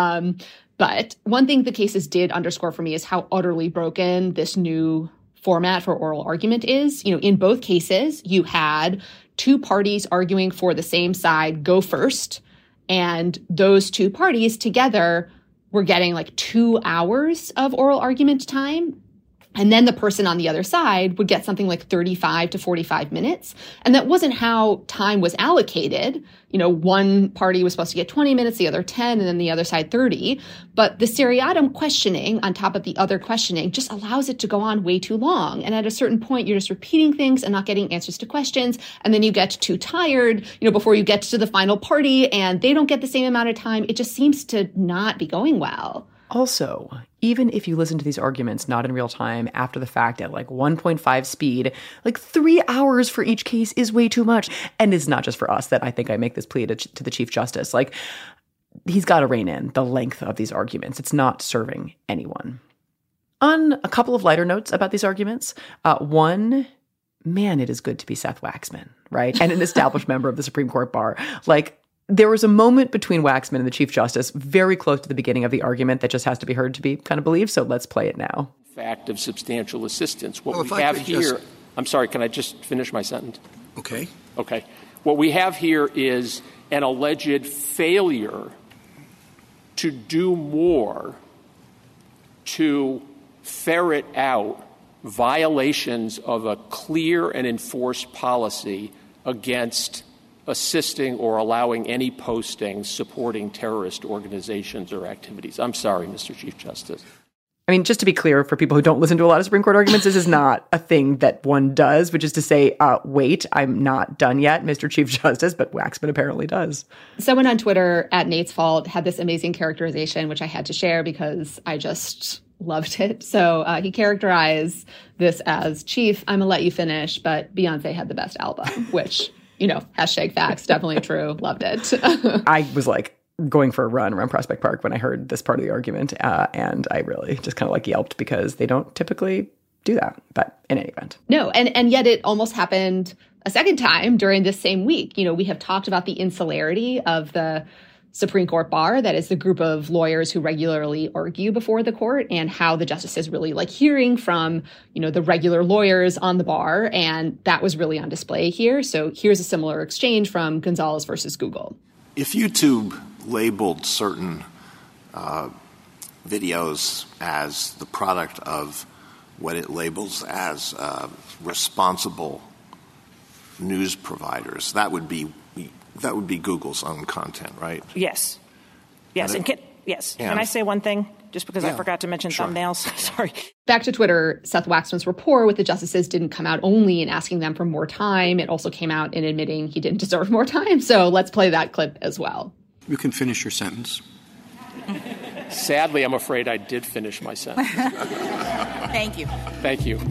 But one thing the cases did underscore for me is how utterly broken this new format for oral argument is. In both cases, you had two parties arguing for the same side go first, and those two parties together were getting like 2 hours of oral argument time. And then the person on the other side would get something like 35 to 45 minutes. And that wasn't how time was allocated. One party was supposed to get 20 minutes, the other 10, and then the other side 30. But the seriatim questioning on top of the other questioning just allows it to go on way too long. And at a certain point, you're just repeating things and not getting answers to questions. And then you get too tired, before you get to the final party, and they don't get the same amount of time. It just seems to not be going well. Also, even if you listen to these arguments not in real time after the fact at like 1.5 speed, like 3 hours for each case is way too much. And it's not just for us that I think I make this plea to the Chief Justice. Like, he's got to rein in the length of these arguments. It's not serving anyone. On a couple of lighter notes about these arguments, one, man, it is good to be Seth Waxman, right? And an established member of the Supreme Court bar. Like, there was a moment between Waxman and the Chief Justice very close to the beginning of the argument that just has to be heard to be kind of believed. So let's play it now. Fact of substantial assistance. What we have here, I'm sorry, can I just finish my sentence? Okay. What we have here is an alleged failure to do more to ferret out violations of a clear and enforced policy against assisting or allowing any postings supporting terrorist organizations or activities. I'm sorry, Mr. Chief Justice. I mean, just to be clear, for people who don't listen to a lot of Supreme Court arguments, this is not a thing that one does, which is to say, wait, I'm not done yet, Mr. Chief Justice, but Waxman apparently does. Someone on Twitter at Nate's Fault had this amazing characterization, which I had to share because I just loved it. So he characterized this as, Chief, I'm going to let you finish, but Beyonce had the best album, which... hashtag facts, definitely true. Loved it. I was like going for a run around Prospect Park when I heard this part of the argument. And I really just kind of like yelped because they don't typically do that. But in any event. No. And yet it almost happened a second time during this same week. We have talked about the insularity of the Supreme Court bar, that is the group of lawyers who regularly argue before the court, and how the justices really like hearing from, the regular lawyers on the bar. And that was really on display here. So here's a similar exchange from Gonzalez versus Google. If YouTube labeled certain videos as the product of what it labels as responsible news providers, that would be Google's own content, right? Yes. And can I say one thing? just because I forgot to mention thumbnails. Sorry. Back to Twitter, Seth Waxman's rapport with the justices didn't come out only in asking them for more time. It also came out in admitting he didn't deserve more time. So let's play that clip as well. You can finish your sentence. Sadly, I'm afraid I did finish my sentence. Thank you. Thank you.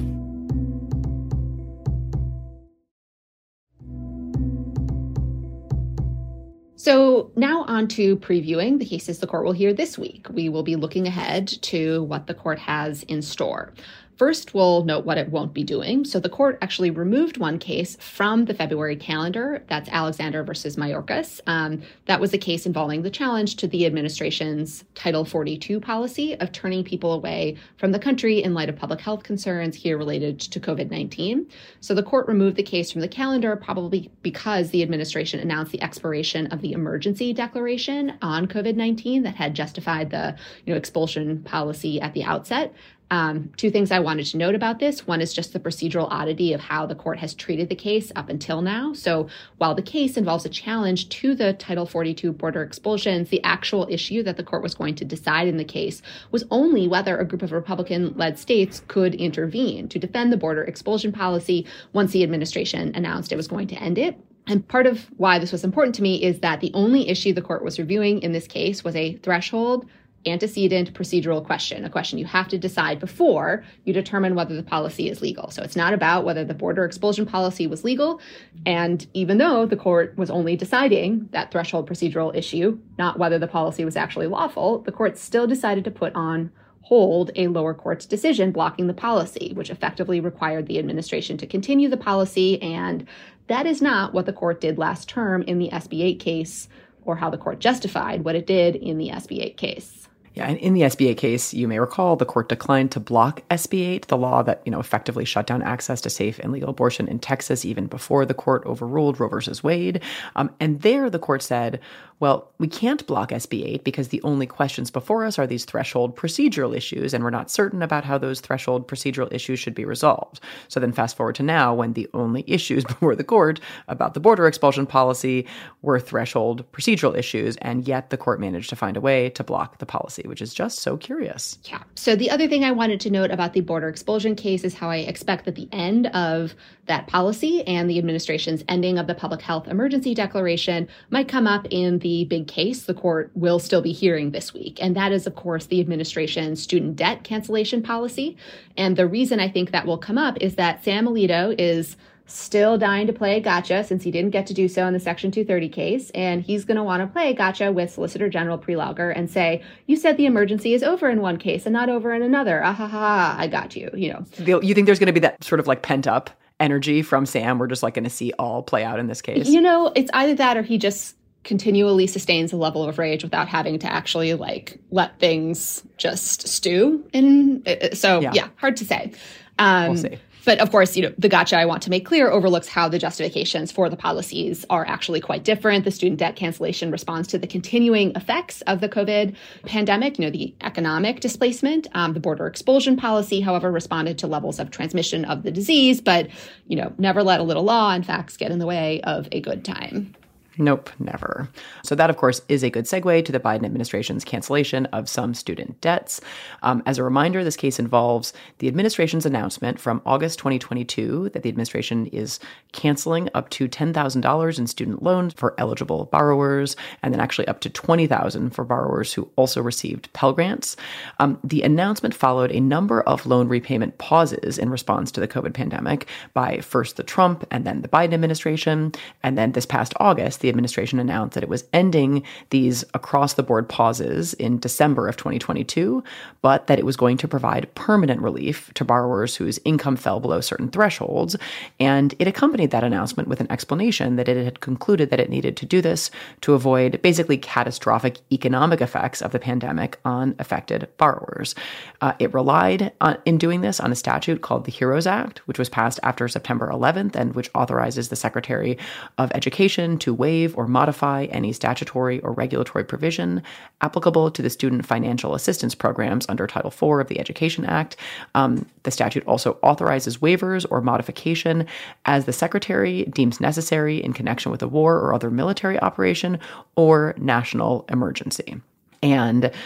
So now on to previewing the cases the court will hear this week. We will be looking ahead to what the court has in store. First, we'll note what it won't be doing. So the court actually removed one case from the February calendar. That's Alexander versus Mayorkas. That was a case involving the challenge to the administration's Title 42 policy of turning people away from the country in light of public health concerns here related to COVID-19. So the court removed the case from the calendar probably because the administration announced the expiration of the emergency declaration on COVID-19 that had justified the expulsion policy at the outset. Two things I wanted to note about this. One is just the procedural oddity of how the court has treated the case up until now. So while the case involves a challenge to the Title 42 border expulsions, the actual issue that the court was going to decide in the case was only whether a group of Republican-led states could intervene to defend the border expulsion policy once the administration announced it was going to end it. And part of why this was important to me is that the only issue the court was reviewing in this case was a threshold antecedent procedural question, a question you have to decide before you determine whether the policy is legal. So it's not about whether the border expulsion policy was legal. And even though the court was only deciding that threshold procedural issue, not whether the policy was actually lawful, the court still decided to put on hold a lower court's decision blocking the policy, which effectively required the administration to continue the policy. And that is not what the court did last term in the SB 8 case, or how the court justified what it did in the SB 8 case. Yeah, and in the SB 8 case, you may recall the court declined to block SB 8, the law that, effectively shut down access to safe and legal abortion in Texas even before the court overruled Roe versus Wade. And there the court said, well, we can't block SB 8 because the only questions before us are these threshold procedural issues, and we're not certain about how those threshold procedural issues should be resolved. So then fast forward to now when the only issues before the court about the border expulsion policy were threshold procedural issues, and yet the court managed to find a way to block the policy, which is just so curious. Yeah. So the other thing I wanted to note about the border expulsion case is how I expect that the end of that policy and the administration's ending of the public health emergency declaration might come up in the big case the court will still be hearing this week. And that is, of course, the administration's student debt cancellation policy. And the reason I think that will come up is that Sam Alito is still dying to play gotcha since he didn't get to do so in the Section 230 case. And he's going to want to play gotcha with Solicitor General Prelogar and say, you said the emergency is over in one case and not over in another. Ah, ha, ha, I got you, You think there's going to be that sort of like pent up energy from Sam we're just like going to see all play out in this case? It's either that or he just continually sustains a level of rage without having to actually let things just stew. And so, hard to say. We'll see. But of course, the gotcha I want to make clear overlooks how the justifications for the policies are actually quite different. The student debt cancellation responds to the continuing effects of the COVID pandemic, the economic displacement. The border expulsion policy, however, responded to levels of transmission of the disease, but, never let a little law and facts get in the way of a good time. Nope, never. So that, of course, is a good segue to the Biden administration's cancellation of some student debts. As a reminder, this case involves the administration's announcement from August 2022 that the administration is canceling up to $10,000 in student loans for eligible borrowers, and then actually up to $20,000 for borrowers who also received Pell Grants. The announcement followed a number of loan repayment pauses in response to the COVID pandemic by first the Trump and then the Biden administration. And then this past August, the administration announced that it was ending these across-the-board pauses in December of 2022, but that it was going to provide permanent relief to borrowers whose income fell below certain thresholds. And it accompanied that announcement with an explanation that it had concluded that it needed to do this to avoid basically catastrophic economic effects of the pandemic on affected borrowers. It relied in doing this on a statute called the HEROES Act, which was passed after September 11th and which authorizes the Secretary of Education to waive or modify any statutory or regulatory provision applicable to the student financial assistance programs under Title IV of the Education Act. The statute also authorizes waivers or modification as the Secretary deems necessary in connection with a war or other military operation or national emergency. And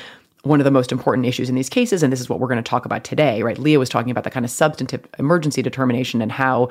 one of the most important issues in these cases, and this is what we're going to talk about today, right? Leah was talking about the kind of substantive emergency determination and how,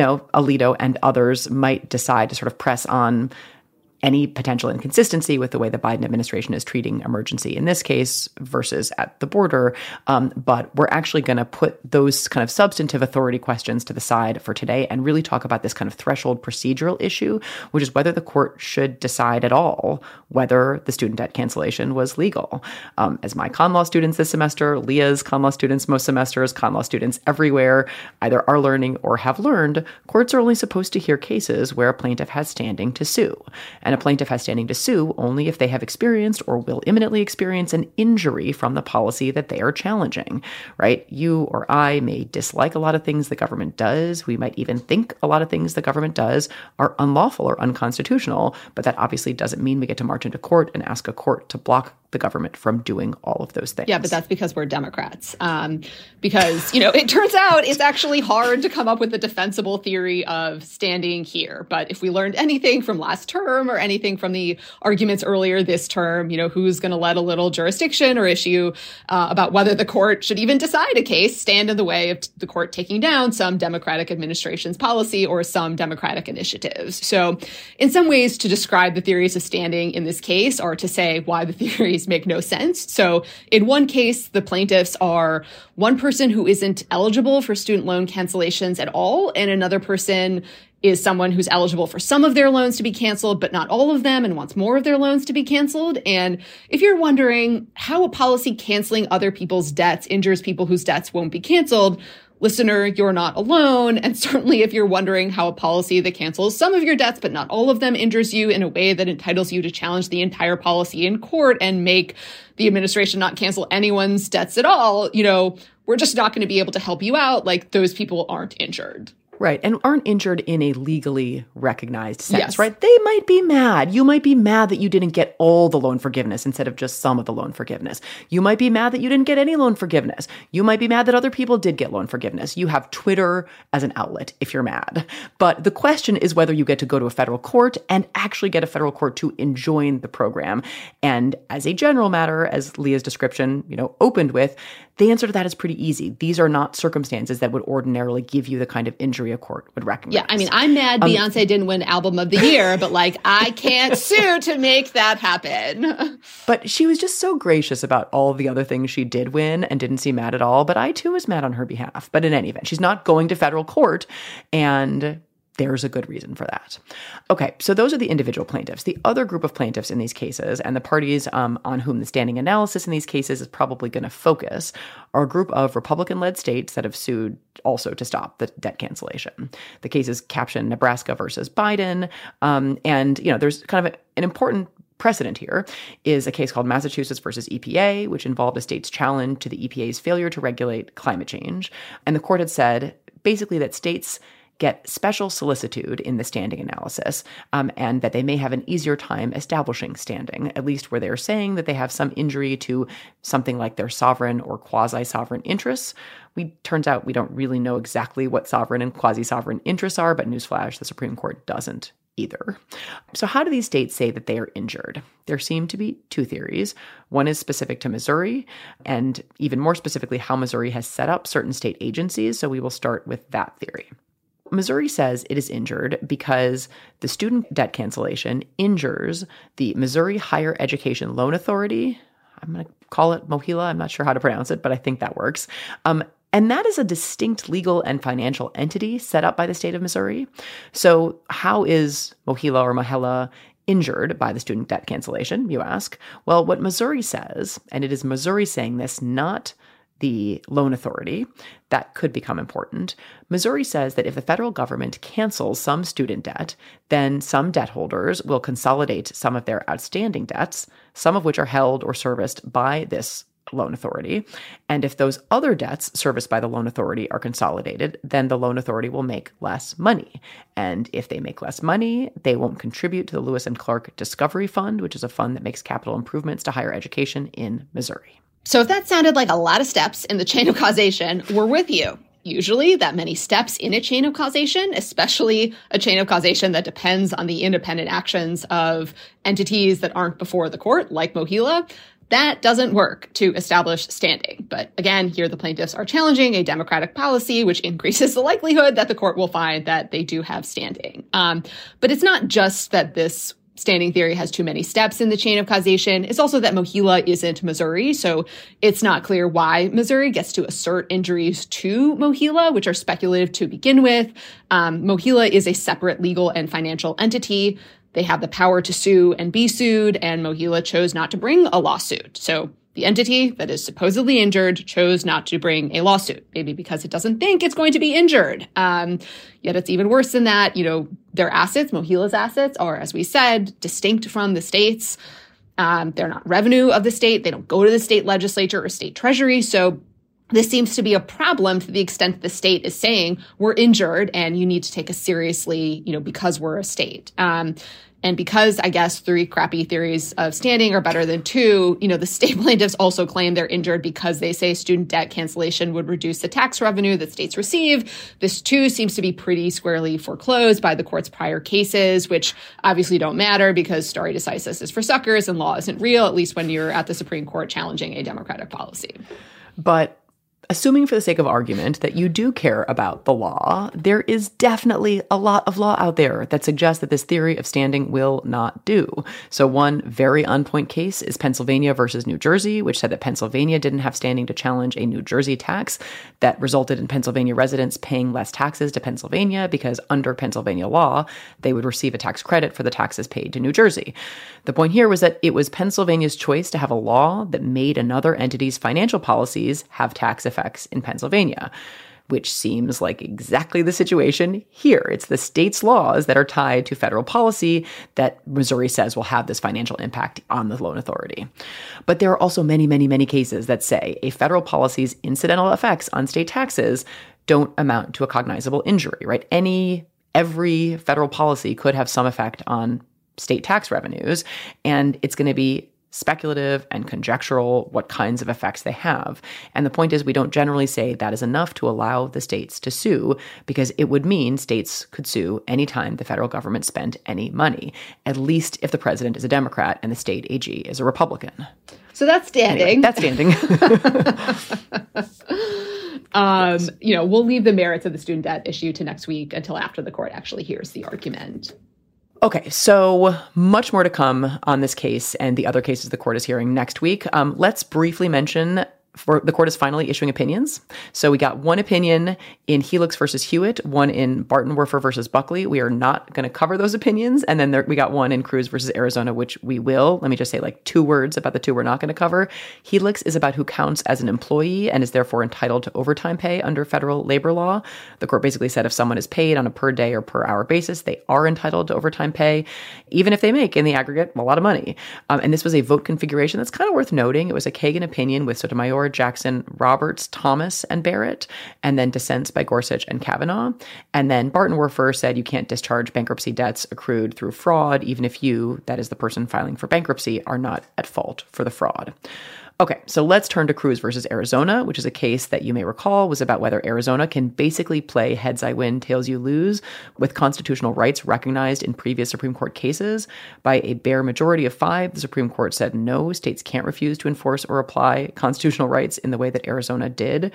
Alito and others might decide to sort of press on any potential inconsistency with the way the Biden administration is treating emergency in this case versus at the border. But we're actually going to put those kind of substantive authority questions to the side for today and really talk about this kind of threshold procedural issue, which is whether the court should decide at all whether the student debt cancellation was legal. As my con law students this semester, Leah's con law students most semesters, con law students everywhere either are learning or have learned, courts are only supposed to hear cases where a plaintiff has standing to sue. And a plaintiff has standing to sue only if they have experienced or will imminently experience an injury from the policy that they are challenging, right? You or I may dislike a lot of things the government does. We might even think a lot of things the government does are unlawful or unconstitutional, but that obviously doesn't mean we get to march into court and ask a court to block the government from doing all of those things. Yeah, but that's because we're Democrats. Because, it turns out it's actually hard to come up with a defensible theory of standing here. But if we learned anything from last term or anything from the arguments earlier this term, who's going to let a little jurisdiction or issue about whether the court should even decide a case stand in the way of the court taking down some Democratic administration's policy or some Democratic initiatives. So in some ways, to describe the theories of standing in this case are to say why the theories make no sense. So in one case, the plaintiffs are one person who isn't eligible for student loan cancellations at all, and another person is someone who's eligible for some of their loans to be canceled, but not all of them, and wants more of their loans to be canceled. And if you're wondering how a policy canceling other people's debts injures people whose debts won't be canceled, listener, you're not alone. And certainly if you're wondering how a policy that cancels some of your debts, but not all of them, injures you in a way that entitles you to challenge the entire policy in court and make the administration not cancel anyone's debts at all, we're just not going to be able to help you out. Like, those people aren't injured. Right, and aren't injured in a legally recognized sense, yes. Right? They might be mad. You might be mad that you didn't get all the loan forgiveness instead of just some of the loan forgiveness. You might be mad that you didn't get any loan forgiveness. You might be mad that other people did get loan forgiveness. You have Twitter as an outlet if you're mad. But the question is whether you get to go to a federal court and actually get a federal court to enjoin the program. And as a general matter, as Leah's description, opened with, the answer to that is pretty easy. These are not circumstances that would ordinarily give you the kind of injury a court would recognize. Yeah, I mean, I'm mad Beyonce didn't win Album of the Year, but I can't sue to make that happen. But she was just so gracious about all of the other things she did win and didn't seem mad at all. But I too was mad on her behalf. But in any event, she's not going to federal court, and there's a good reason for that. Okay, so those are the individual plaintiffs. The other group of plaintiffs in these cases, and the parties on whom the standing analysis in these cases is probably going to focus, are a group of Republican-led states that have sued also to stop the debt cancellation. The case is captioned Nebraska versus Biden, and there's kind of an important precedent here is a case called Massachusetts versus EPA, which involved a state's challenge to the EPA's failure to regulate climate change. And the court had said basically that states get special solicitude in the standing analysis, and that they may have an easier time establishing standing, at least where they're saying that they have some injury to something like their sovereign or quasi-sovereign interests. Turns out we don't really know exactly what sovereign and quasi-sovereign interests are, but newsflash, the Supreme Court doesn't either. So how do these states say that they are injured? There seem to be two theories. One is specific to Missouri, and even more specifically, how Missouri has set up certain state agencies. So we will start with that theory. Missouri says it is injured because the student debt cancellation injures the Missouri Higher Education Loan Authority. I'm going to call it MOHELA. I'm not sure how to pronounce it, but I think that works. And that is a distinct legal and financial entity set up by the state of Missouri. So how is MOHELA or MOHELA injured by the student debt cancellation, you ask? Well, what Missouri says, and it is Missouri saying this, not the loan authority, that could become important. Missouri says that if the federal government cancels some student debt, then some debt holders will consolidate some of their outstanding debts, some of which are held or serviced by this loan authority. And if those other debts serviced by the loan authority are consolidated, then the loan authority will make less money. And if they make less money, they won't contribute to the Lewis and Clark Discovery Fund, which is a fund that makes capital improvements to higher education in Missouri. So if that sounded like a lot of steps in the chain of causation, we're with you. Usually that many steps in a chain of causation, especially a chain of causation that depends on the independent actions of entities that aren't before the court, like MOHELA, That doesn't work to establish standing. But again, here the plaintiffs are challenging a Democratic policy, which increases the likelihood that the court will find that they do have standing. But it's not just that this standing theory has too many steps in the chain of causation. It's also that MOHELA isn't Missouri, so it's not clear why Missouri gets to assert injuries to MOHELA, which are speculative to begin with. MOHELA is a separate legal and financial entity. They have the power to sue and be sued, and MOHELA chose not to bring a lawsuit. So the entity that is supposedly injured chose not to bring a lawsuit, maybe because it doesn't think it's going to be injured. Yet it's even worse than that. Their assets, MOHELA's assets, are, as we said, distinct from the state's. They're not revenue of the state. They don't go to the state legislature or state treasury. So this seems to be a problem to the extent the state is saying we're injured and you need to take us seriously, because we're a state. And because, I guess, 3 crappy theories of standing are better than 2, the state plaintiffs also claim they're injured because they say student debt cancellation would reduce the tax revenue that states receive. This, too, seems to be pretty squarely foreclosed by the court's prior cases, which obviously don't matter because stare decisis is for suckers and law isn't real, at least when you're at the Supreme Court challenging a Democratic policy. But assuming for the sake of argument that you do care about the law, there is definitely a lot of law out there that suggests that this theory of standing will not do. So one very on-point case is Pennsylvania versus New Jersey, which said that Pennsylvania didn't have standing to challenge a New Jersey tax that resulted in Pennsylvania residents paying less taxes to Pennsylvania because under Pennsylvania law, they would receive a tax credit for the taxes paid to New Jersey. The point here was that it was Pennsylvania's choice to have a law that made another entity's financial policies have tax effects in Pennsylvania, which seems like exactly the situation here. It's the state's laws that are tied to federal policy that Missouri says will have this financial impact on the loan authority. But there are also many, many, many cases that say a federal policy's incidental effects on state taxes don't amount to a cognizable injury, right? Every federal policy could have some effect on state tax revenues, and it's going to be speculative and conjectural what kinds of effects they have. And the point is, we don't generally say that is enough to allow the states to sue, because it would mean states could sue anytime the federal government spent any money, at least if the president is a Democrat and the state AG is a Republican. So that's standing. Anyway, that's standing. We'll leave the merits of the student debt issue to next week until after the court actually hears the argument. Okay, so much more to come on this case and the other cases the court is hearing next week. Let's briefly mention the court is finally issuing opinions. So we got one opinion in Helix versus Hewitt, one in Bartenwerfer versus Buckley. We are not going to cover those opinions. And then we got one in Cruz versus Arizona, which we will. Let me just say 2 words about the 2 we're not going to cover. Helix is about who counts as an employee and is therefore entitled to overtime pay under federal labor law. The court basically said if someone is paid on a per day or per hour basis, they are entitled to overtime pay, even if they make in the aggregate a lot of money. And this was a vote configuration that's kind of worth noting. It was a Kagan opinion with Sotomayor, Jackson, Roberts, Thomas, and Barrett, and then dissents by Gorsuch and Kavanaugh. And then Bartenwerfer said you can't discharge bankruptcy debts accrued through fraud, even if you, that is the person filing for bankruptcy, are not at fault for the fraud. Okay, so let's turn to Cruz versus Arizona, which is a case that you may recall was about whether Arizona can basically play heads I win, tails you lose with constitutional rights recognized in previous Supreme Court cases. By a bare majority of 5, the Supreme Court said no, states can't refuse to enforce or apply constitutional rights in the way that Arizona did.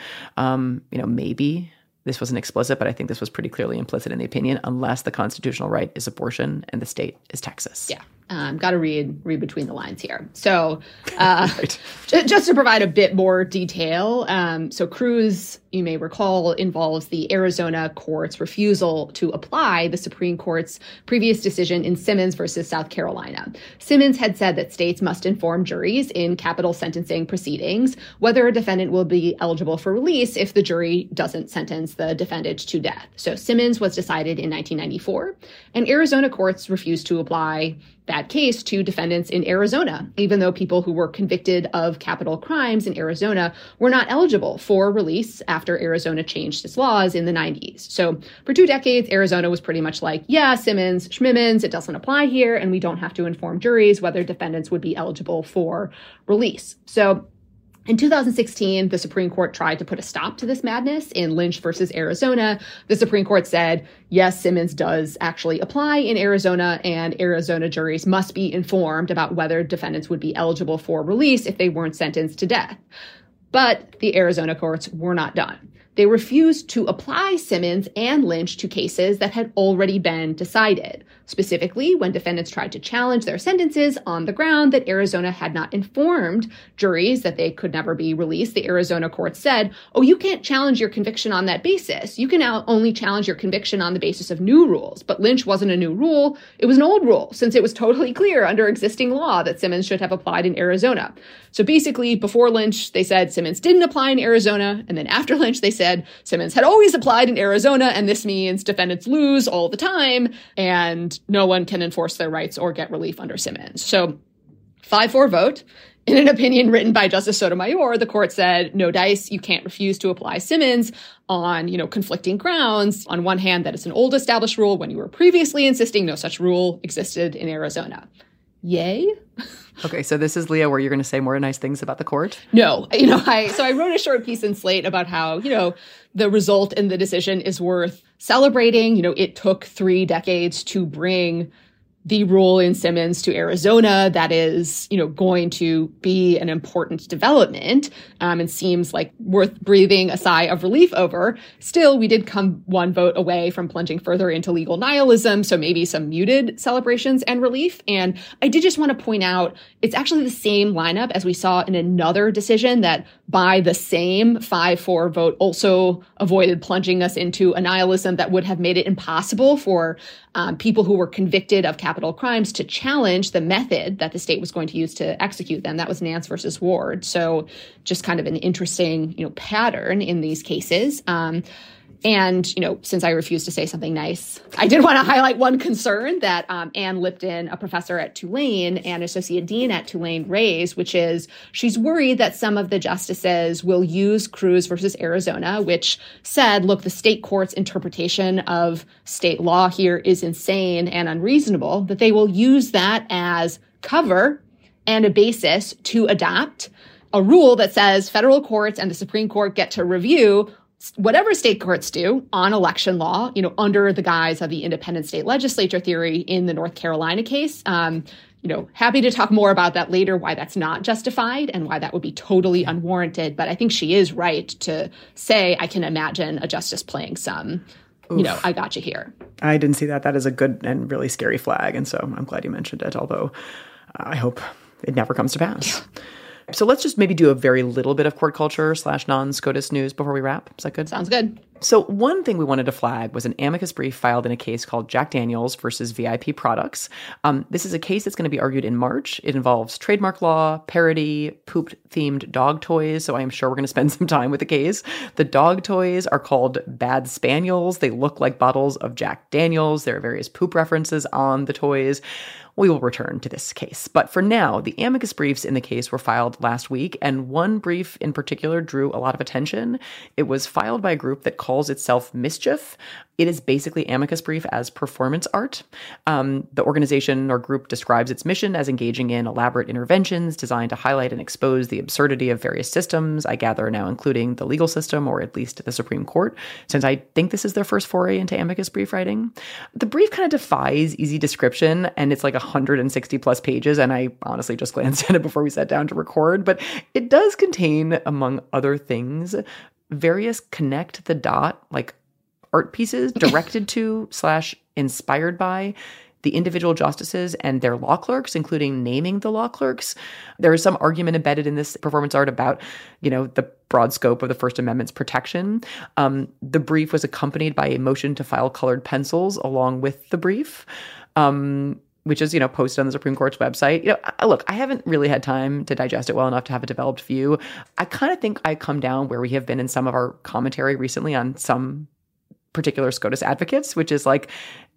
Maybe this wasn't explicit, but I think this was pretty clearly implicit in the opinion, unless the constitutional right is abortion and the state is Texas. Yeah. Got to read between the lines here. So right. Just to provide a bit more detail, so Cruz, you may recall, involves the Arizona court's refusal to apply the Supreme Court's previous decision in Simmons versus South Carolina. Simmons had said that states must inform juries in capital sentencing proceedings whether a defendant will be eligible for release if the jury doesn't sentence the defendant to death. So Simmons was decided in 1994, and Arizona courts refused to apply that case to defendants in Arizona, even though people who were convicted of capital crimes in Arizona were not eligible for release after Arizona changed its laws in the 90s. So for 2 decades, Arizona was pretty much like, yeah, Simmons, Schmimmons, it doesn't apply here, and we don't have to inform juries whether defendants would be eligible for release. So In 2016, the Supreme Court tried to put a stop to this madness in Lynch versus Arizona. The Supreme Court said, yes, Simmons does actually apply in Arizona, and Arizona juries must be informed about whether defendants would be eligible for release if they weren't sentenced to death. But the Arizona courts were not done. They refused to apply Simmons and Lynch to cases that had already been decided. Specifically, when defendants tried to challenge their sentences on the ground that Arizona had not informed juries that they could never be released, the Arizona court said, oh, you can't challenge your conviction on that basis. You can now only challenge your conviction on the basis of new rules. But Lynch wasn't a new rule. It was an old rule, since it was totally clear under existing law that Simmons should have applied in Arizona. So basically, before Lynch, they said Simmons didn't apply in Arizona. And then after Lynch, they said Simmons had always applied in Arizona, and this means defendants lose all the time, and no one can enforce their rights or get relief under Simmons. So 5-4 vote. In an opinion written by Justice Sotomayor, the court said, no dice, you can't refuse to apply Simmons on, conflicting grounds. On one hand, that it's an old established rule when you were previously insisting no such rule existed in Arizona. Yay? Okay, so this is, Leah, where you're going to say more nice things about the court? No. I wrote a short piece in Slate about how, the result in the decision is worth celebrating. It took 3 decades to bring the rule in Simmons to Arizona. That is, going to be an important development, and seems like worth breathing a sigh of relief over. Still, we did come 1 vote away from plunging further into legal nihilism, so maybe some muted celebrations and relief. And I did just want to point out, it's actually the same lineup as we saw in another decision that by the same 5-4 vote also avoided plunging us into a nihilism that would have made it impossible for people who were convicted of capital crimes to challenge the method that the state was going to use to execute them. That was Nance versus Ward. So just kind of an interesting, pattern in these cases. And, since I refused to say something nice, I did want to highlight one concern that Ann Lipton, a professor at Tulane and associate dean at Tulane, raised, which is she's worried that some of the justices will use Cruz versus Arizona, which said, look, the state court's interpretation of state law here is insane and unreasonable, that they will use that as cover and a basis to adopt a rule that says federal courts and the Supreme Court get to review whatever state courts do on election law, under the guise of the independent state legislature theory in the North Carolina case. Happy to talk more about that later, why that's not justified and why that would be totally unwarranted. But I think she is right to say, I can imagine a justice playing some, I got you here. I didn't see that. That is a good and really scary flag. And so I'm glad you mentioned it, although I hope it never comes to pass. Yeah. So let's just maybe do a very little bit of court culture / non-SCOTUS news before we wrap. Is that good? Sounds good. So one thing we wanted to flag was an amicus brief filed in a case called Jack Daniels versus VIP Products. This is a case that's going to be argued in March. It involves trademark law, parody, poop-themed dog toys. So I am sure we're going to spend some time with the case. The dog toys are called Bad Spaniels. They look like bottles of Jack Daniels. There are various poop references on the toys. We will return to this case. But for now, the amicus briefs in the case were filed last week, and one brief in particular drew a lot of attention. It was filed by a group that calls itself Mischief. It is basically amicus brief as performance art. The organization or group describes its mission as engaging in elaborate interventions designed to highlight and expose the absurdity of various systems, I gather now including the legal system, or at least the Supreme Court, since I think this is their first foray into amicus brief writing. The brief kind of defies easy description, and it's like 160 plus pages, and I honestly just glanced at it before we sat down to record, but it does contain, among other things, various connect the dot, like art pieces directed to / inspired by the individual justices and their law clerks, including naming the law clerks. There is some argument embedded in this performance art about, the broad scope of the First Amendment's protection. The brief was accompanied by a motion to file colored pencils along with the brief, which is, posted on the Supreme Court's website. Look, I haven't really had time to digest it well enough to have a developed view. I kind of think I come down where we have been in some of our commentary recently on some particular SCOTUS advocates, which is like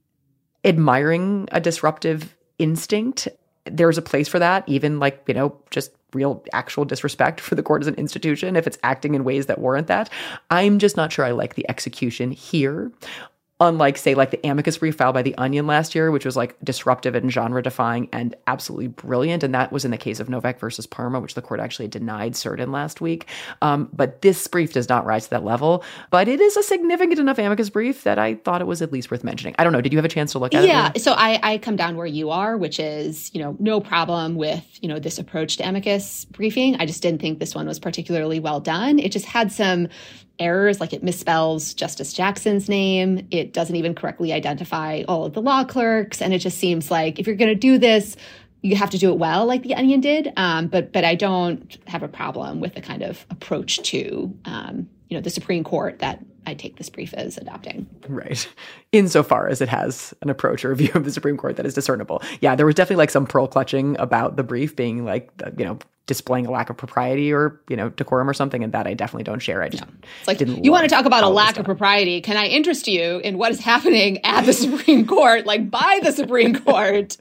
admiring a disruptive instinct. There's a place for that, even just real actual disrespect for the court as an institution if it's acting in ways that warrant that. I'm just not sure I like the execution here. Unlike, say, like the amicus brief filed by The Onion last year, which was like disruptive and genre-defying and absolutely brilliant. And that was in the case of Novak versus Parma, which the court actually denied cert in last week. But this brief does not rise to that level. But it is a significant enough amicus brief that I thought it was at least worth mentioning. I don't know. Did you have a chance to look at it? Yeah. So I come down where you are, which is, no problem with, this approach to amicus briefing. I just didn't think this one was particularly well done. It just had some errors, like it misspells Justice Jackson's name. It doesn't even correctly identify all of the law clerks. And it just seems like if you're going to do this, you have to do it well, like The Onion did. But I don't have a problem with the kind of approach to, the Supreme Court that I take this brief as adopting. Right. Insofar as it has an approach or a view of the Supreme Court that is discernible. Yeah, there was definitely like some pearl clutching about the brief being like, displaying a lack of propriety or, decorum or something. And that I definitely don't share. I just It's like, you want to talk about a lack of propriety. Can I interest you in what is happening at the Supreme Court, like by the Supreme Court?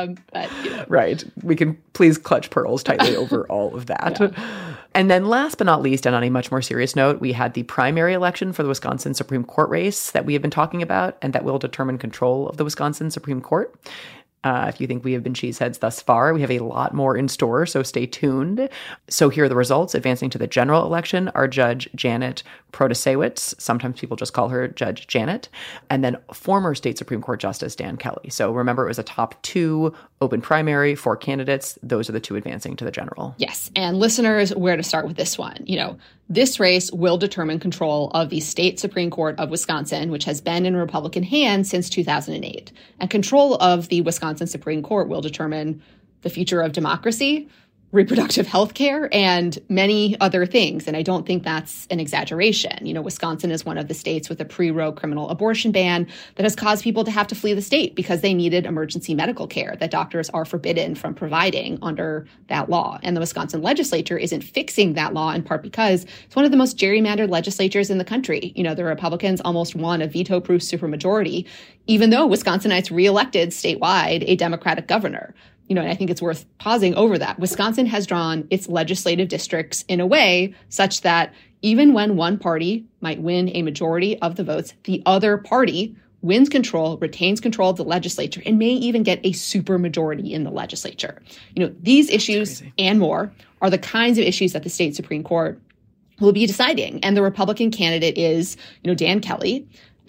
Right. We can please clutch pearls tightly over all of that. Yeah. And then last but not least, and on a much more serious note, we had the primary election for the Wisconsin Supreme Court race that we have been talking about and that will determine control of the Wisconsin Supreme Court. If you think we have been cheeseheads thus far, we have a lot more in store, so stay tuned. So here are the results. Advancing to the general election are Judge Janet Protasewicz. Sometimes people just call her Judge Janet. And then former State Supreme Court Justice Dan Kelly. So remember, it was a top 2 open primary, 4 candidates. Those are the 2 advancing to the general. Yes. And listeners, where to start with this one? This race will determine control of the State Supreme Court of Wisconsin, which has been in Republican hands since 2008. And control of the Wisconsin Supreme Court will determine the future of democracy, reproductive health care, and many other things. And I don't think that's an exaggeration. Wisconsin is one of the states with a pre-Roe criminal abortion ban that has caused people to have to flee the state because they needed emergency medical care that doctors are forbidden from providing under that law. And the Wisconsin legislature isn't fixing that law in part because it's one of the most gerrymandered legislatures in the country. The Republicans almost won a veto-proof supermajority, even though Wisconsinites reelected statewide a Democratic governor. And I think it's worth pausing over that. Wisconsin has drawn its legislative districts in a way such that even when one party might win a majority of the votes, the other party wins control, retains control of the legislature, and may even get a supermajority in the legislature. These issues and more are the kinds of issues that the state Supreme Court will be deciding. And the Republican candidate is, Dan Kelly.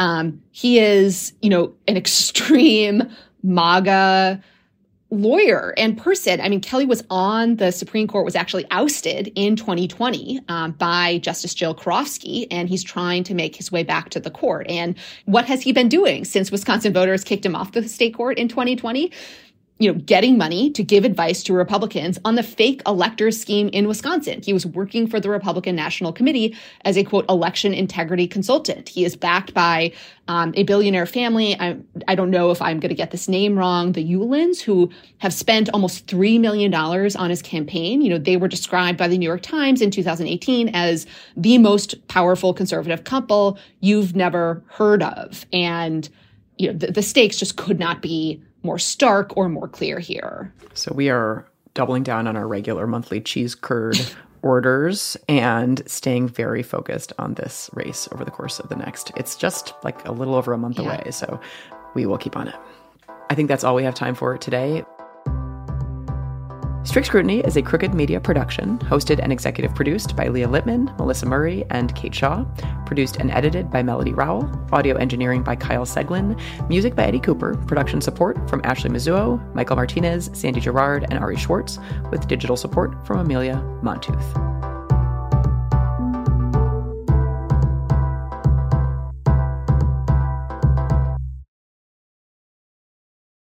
He is, an extreme MAGA lawyer and person. I mean, Kelly was on the Supreme Court, was actually ousted in 2020 by Justice Jill Karofsky, and he's trying to make his way back to the court. And what has he been doing since Wisconsin voters kicked him off the state court in 2020? Getting money to give advice to Republicans on the fake electors scheme in Wisconsin. He was working for the Republican National Committee as a, quote, election integrity consultant. He is backed by a billionaire family. I don't know if I'm going to get this name wrong, the Uhlens, who have spent almost $3 million on his campaign. They were described by the New York Times in 2018 as the most powerful conservative couple you've never heard of. And, the stakes just could not be more stark or more clear here. So we are doubling down on our regular monthly cheese curd orders and staying very focused on this race over the course of the next. It's just like a little over a month away, so we will keep on it. I think that's all we have time for today. Strict Scrutiny is a Crooked Media production, hosted and executive produced by Leah Littman, Melissa Murray, and Kate Shaw. Produced and edited by Melody Rowell. Audio engineering by Kyle Seglin. Music by Eddie Cooper. Production support from Ashley Mizuo, Michael Martinez, Sandy Girard, and Ari Schwartz, with digital support from Amelia Montooth.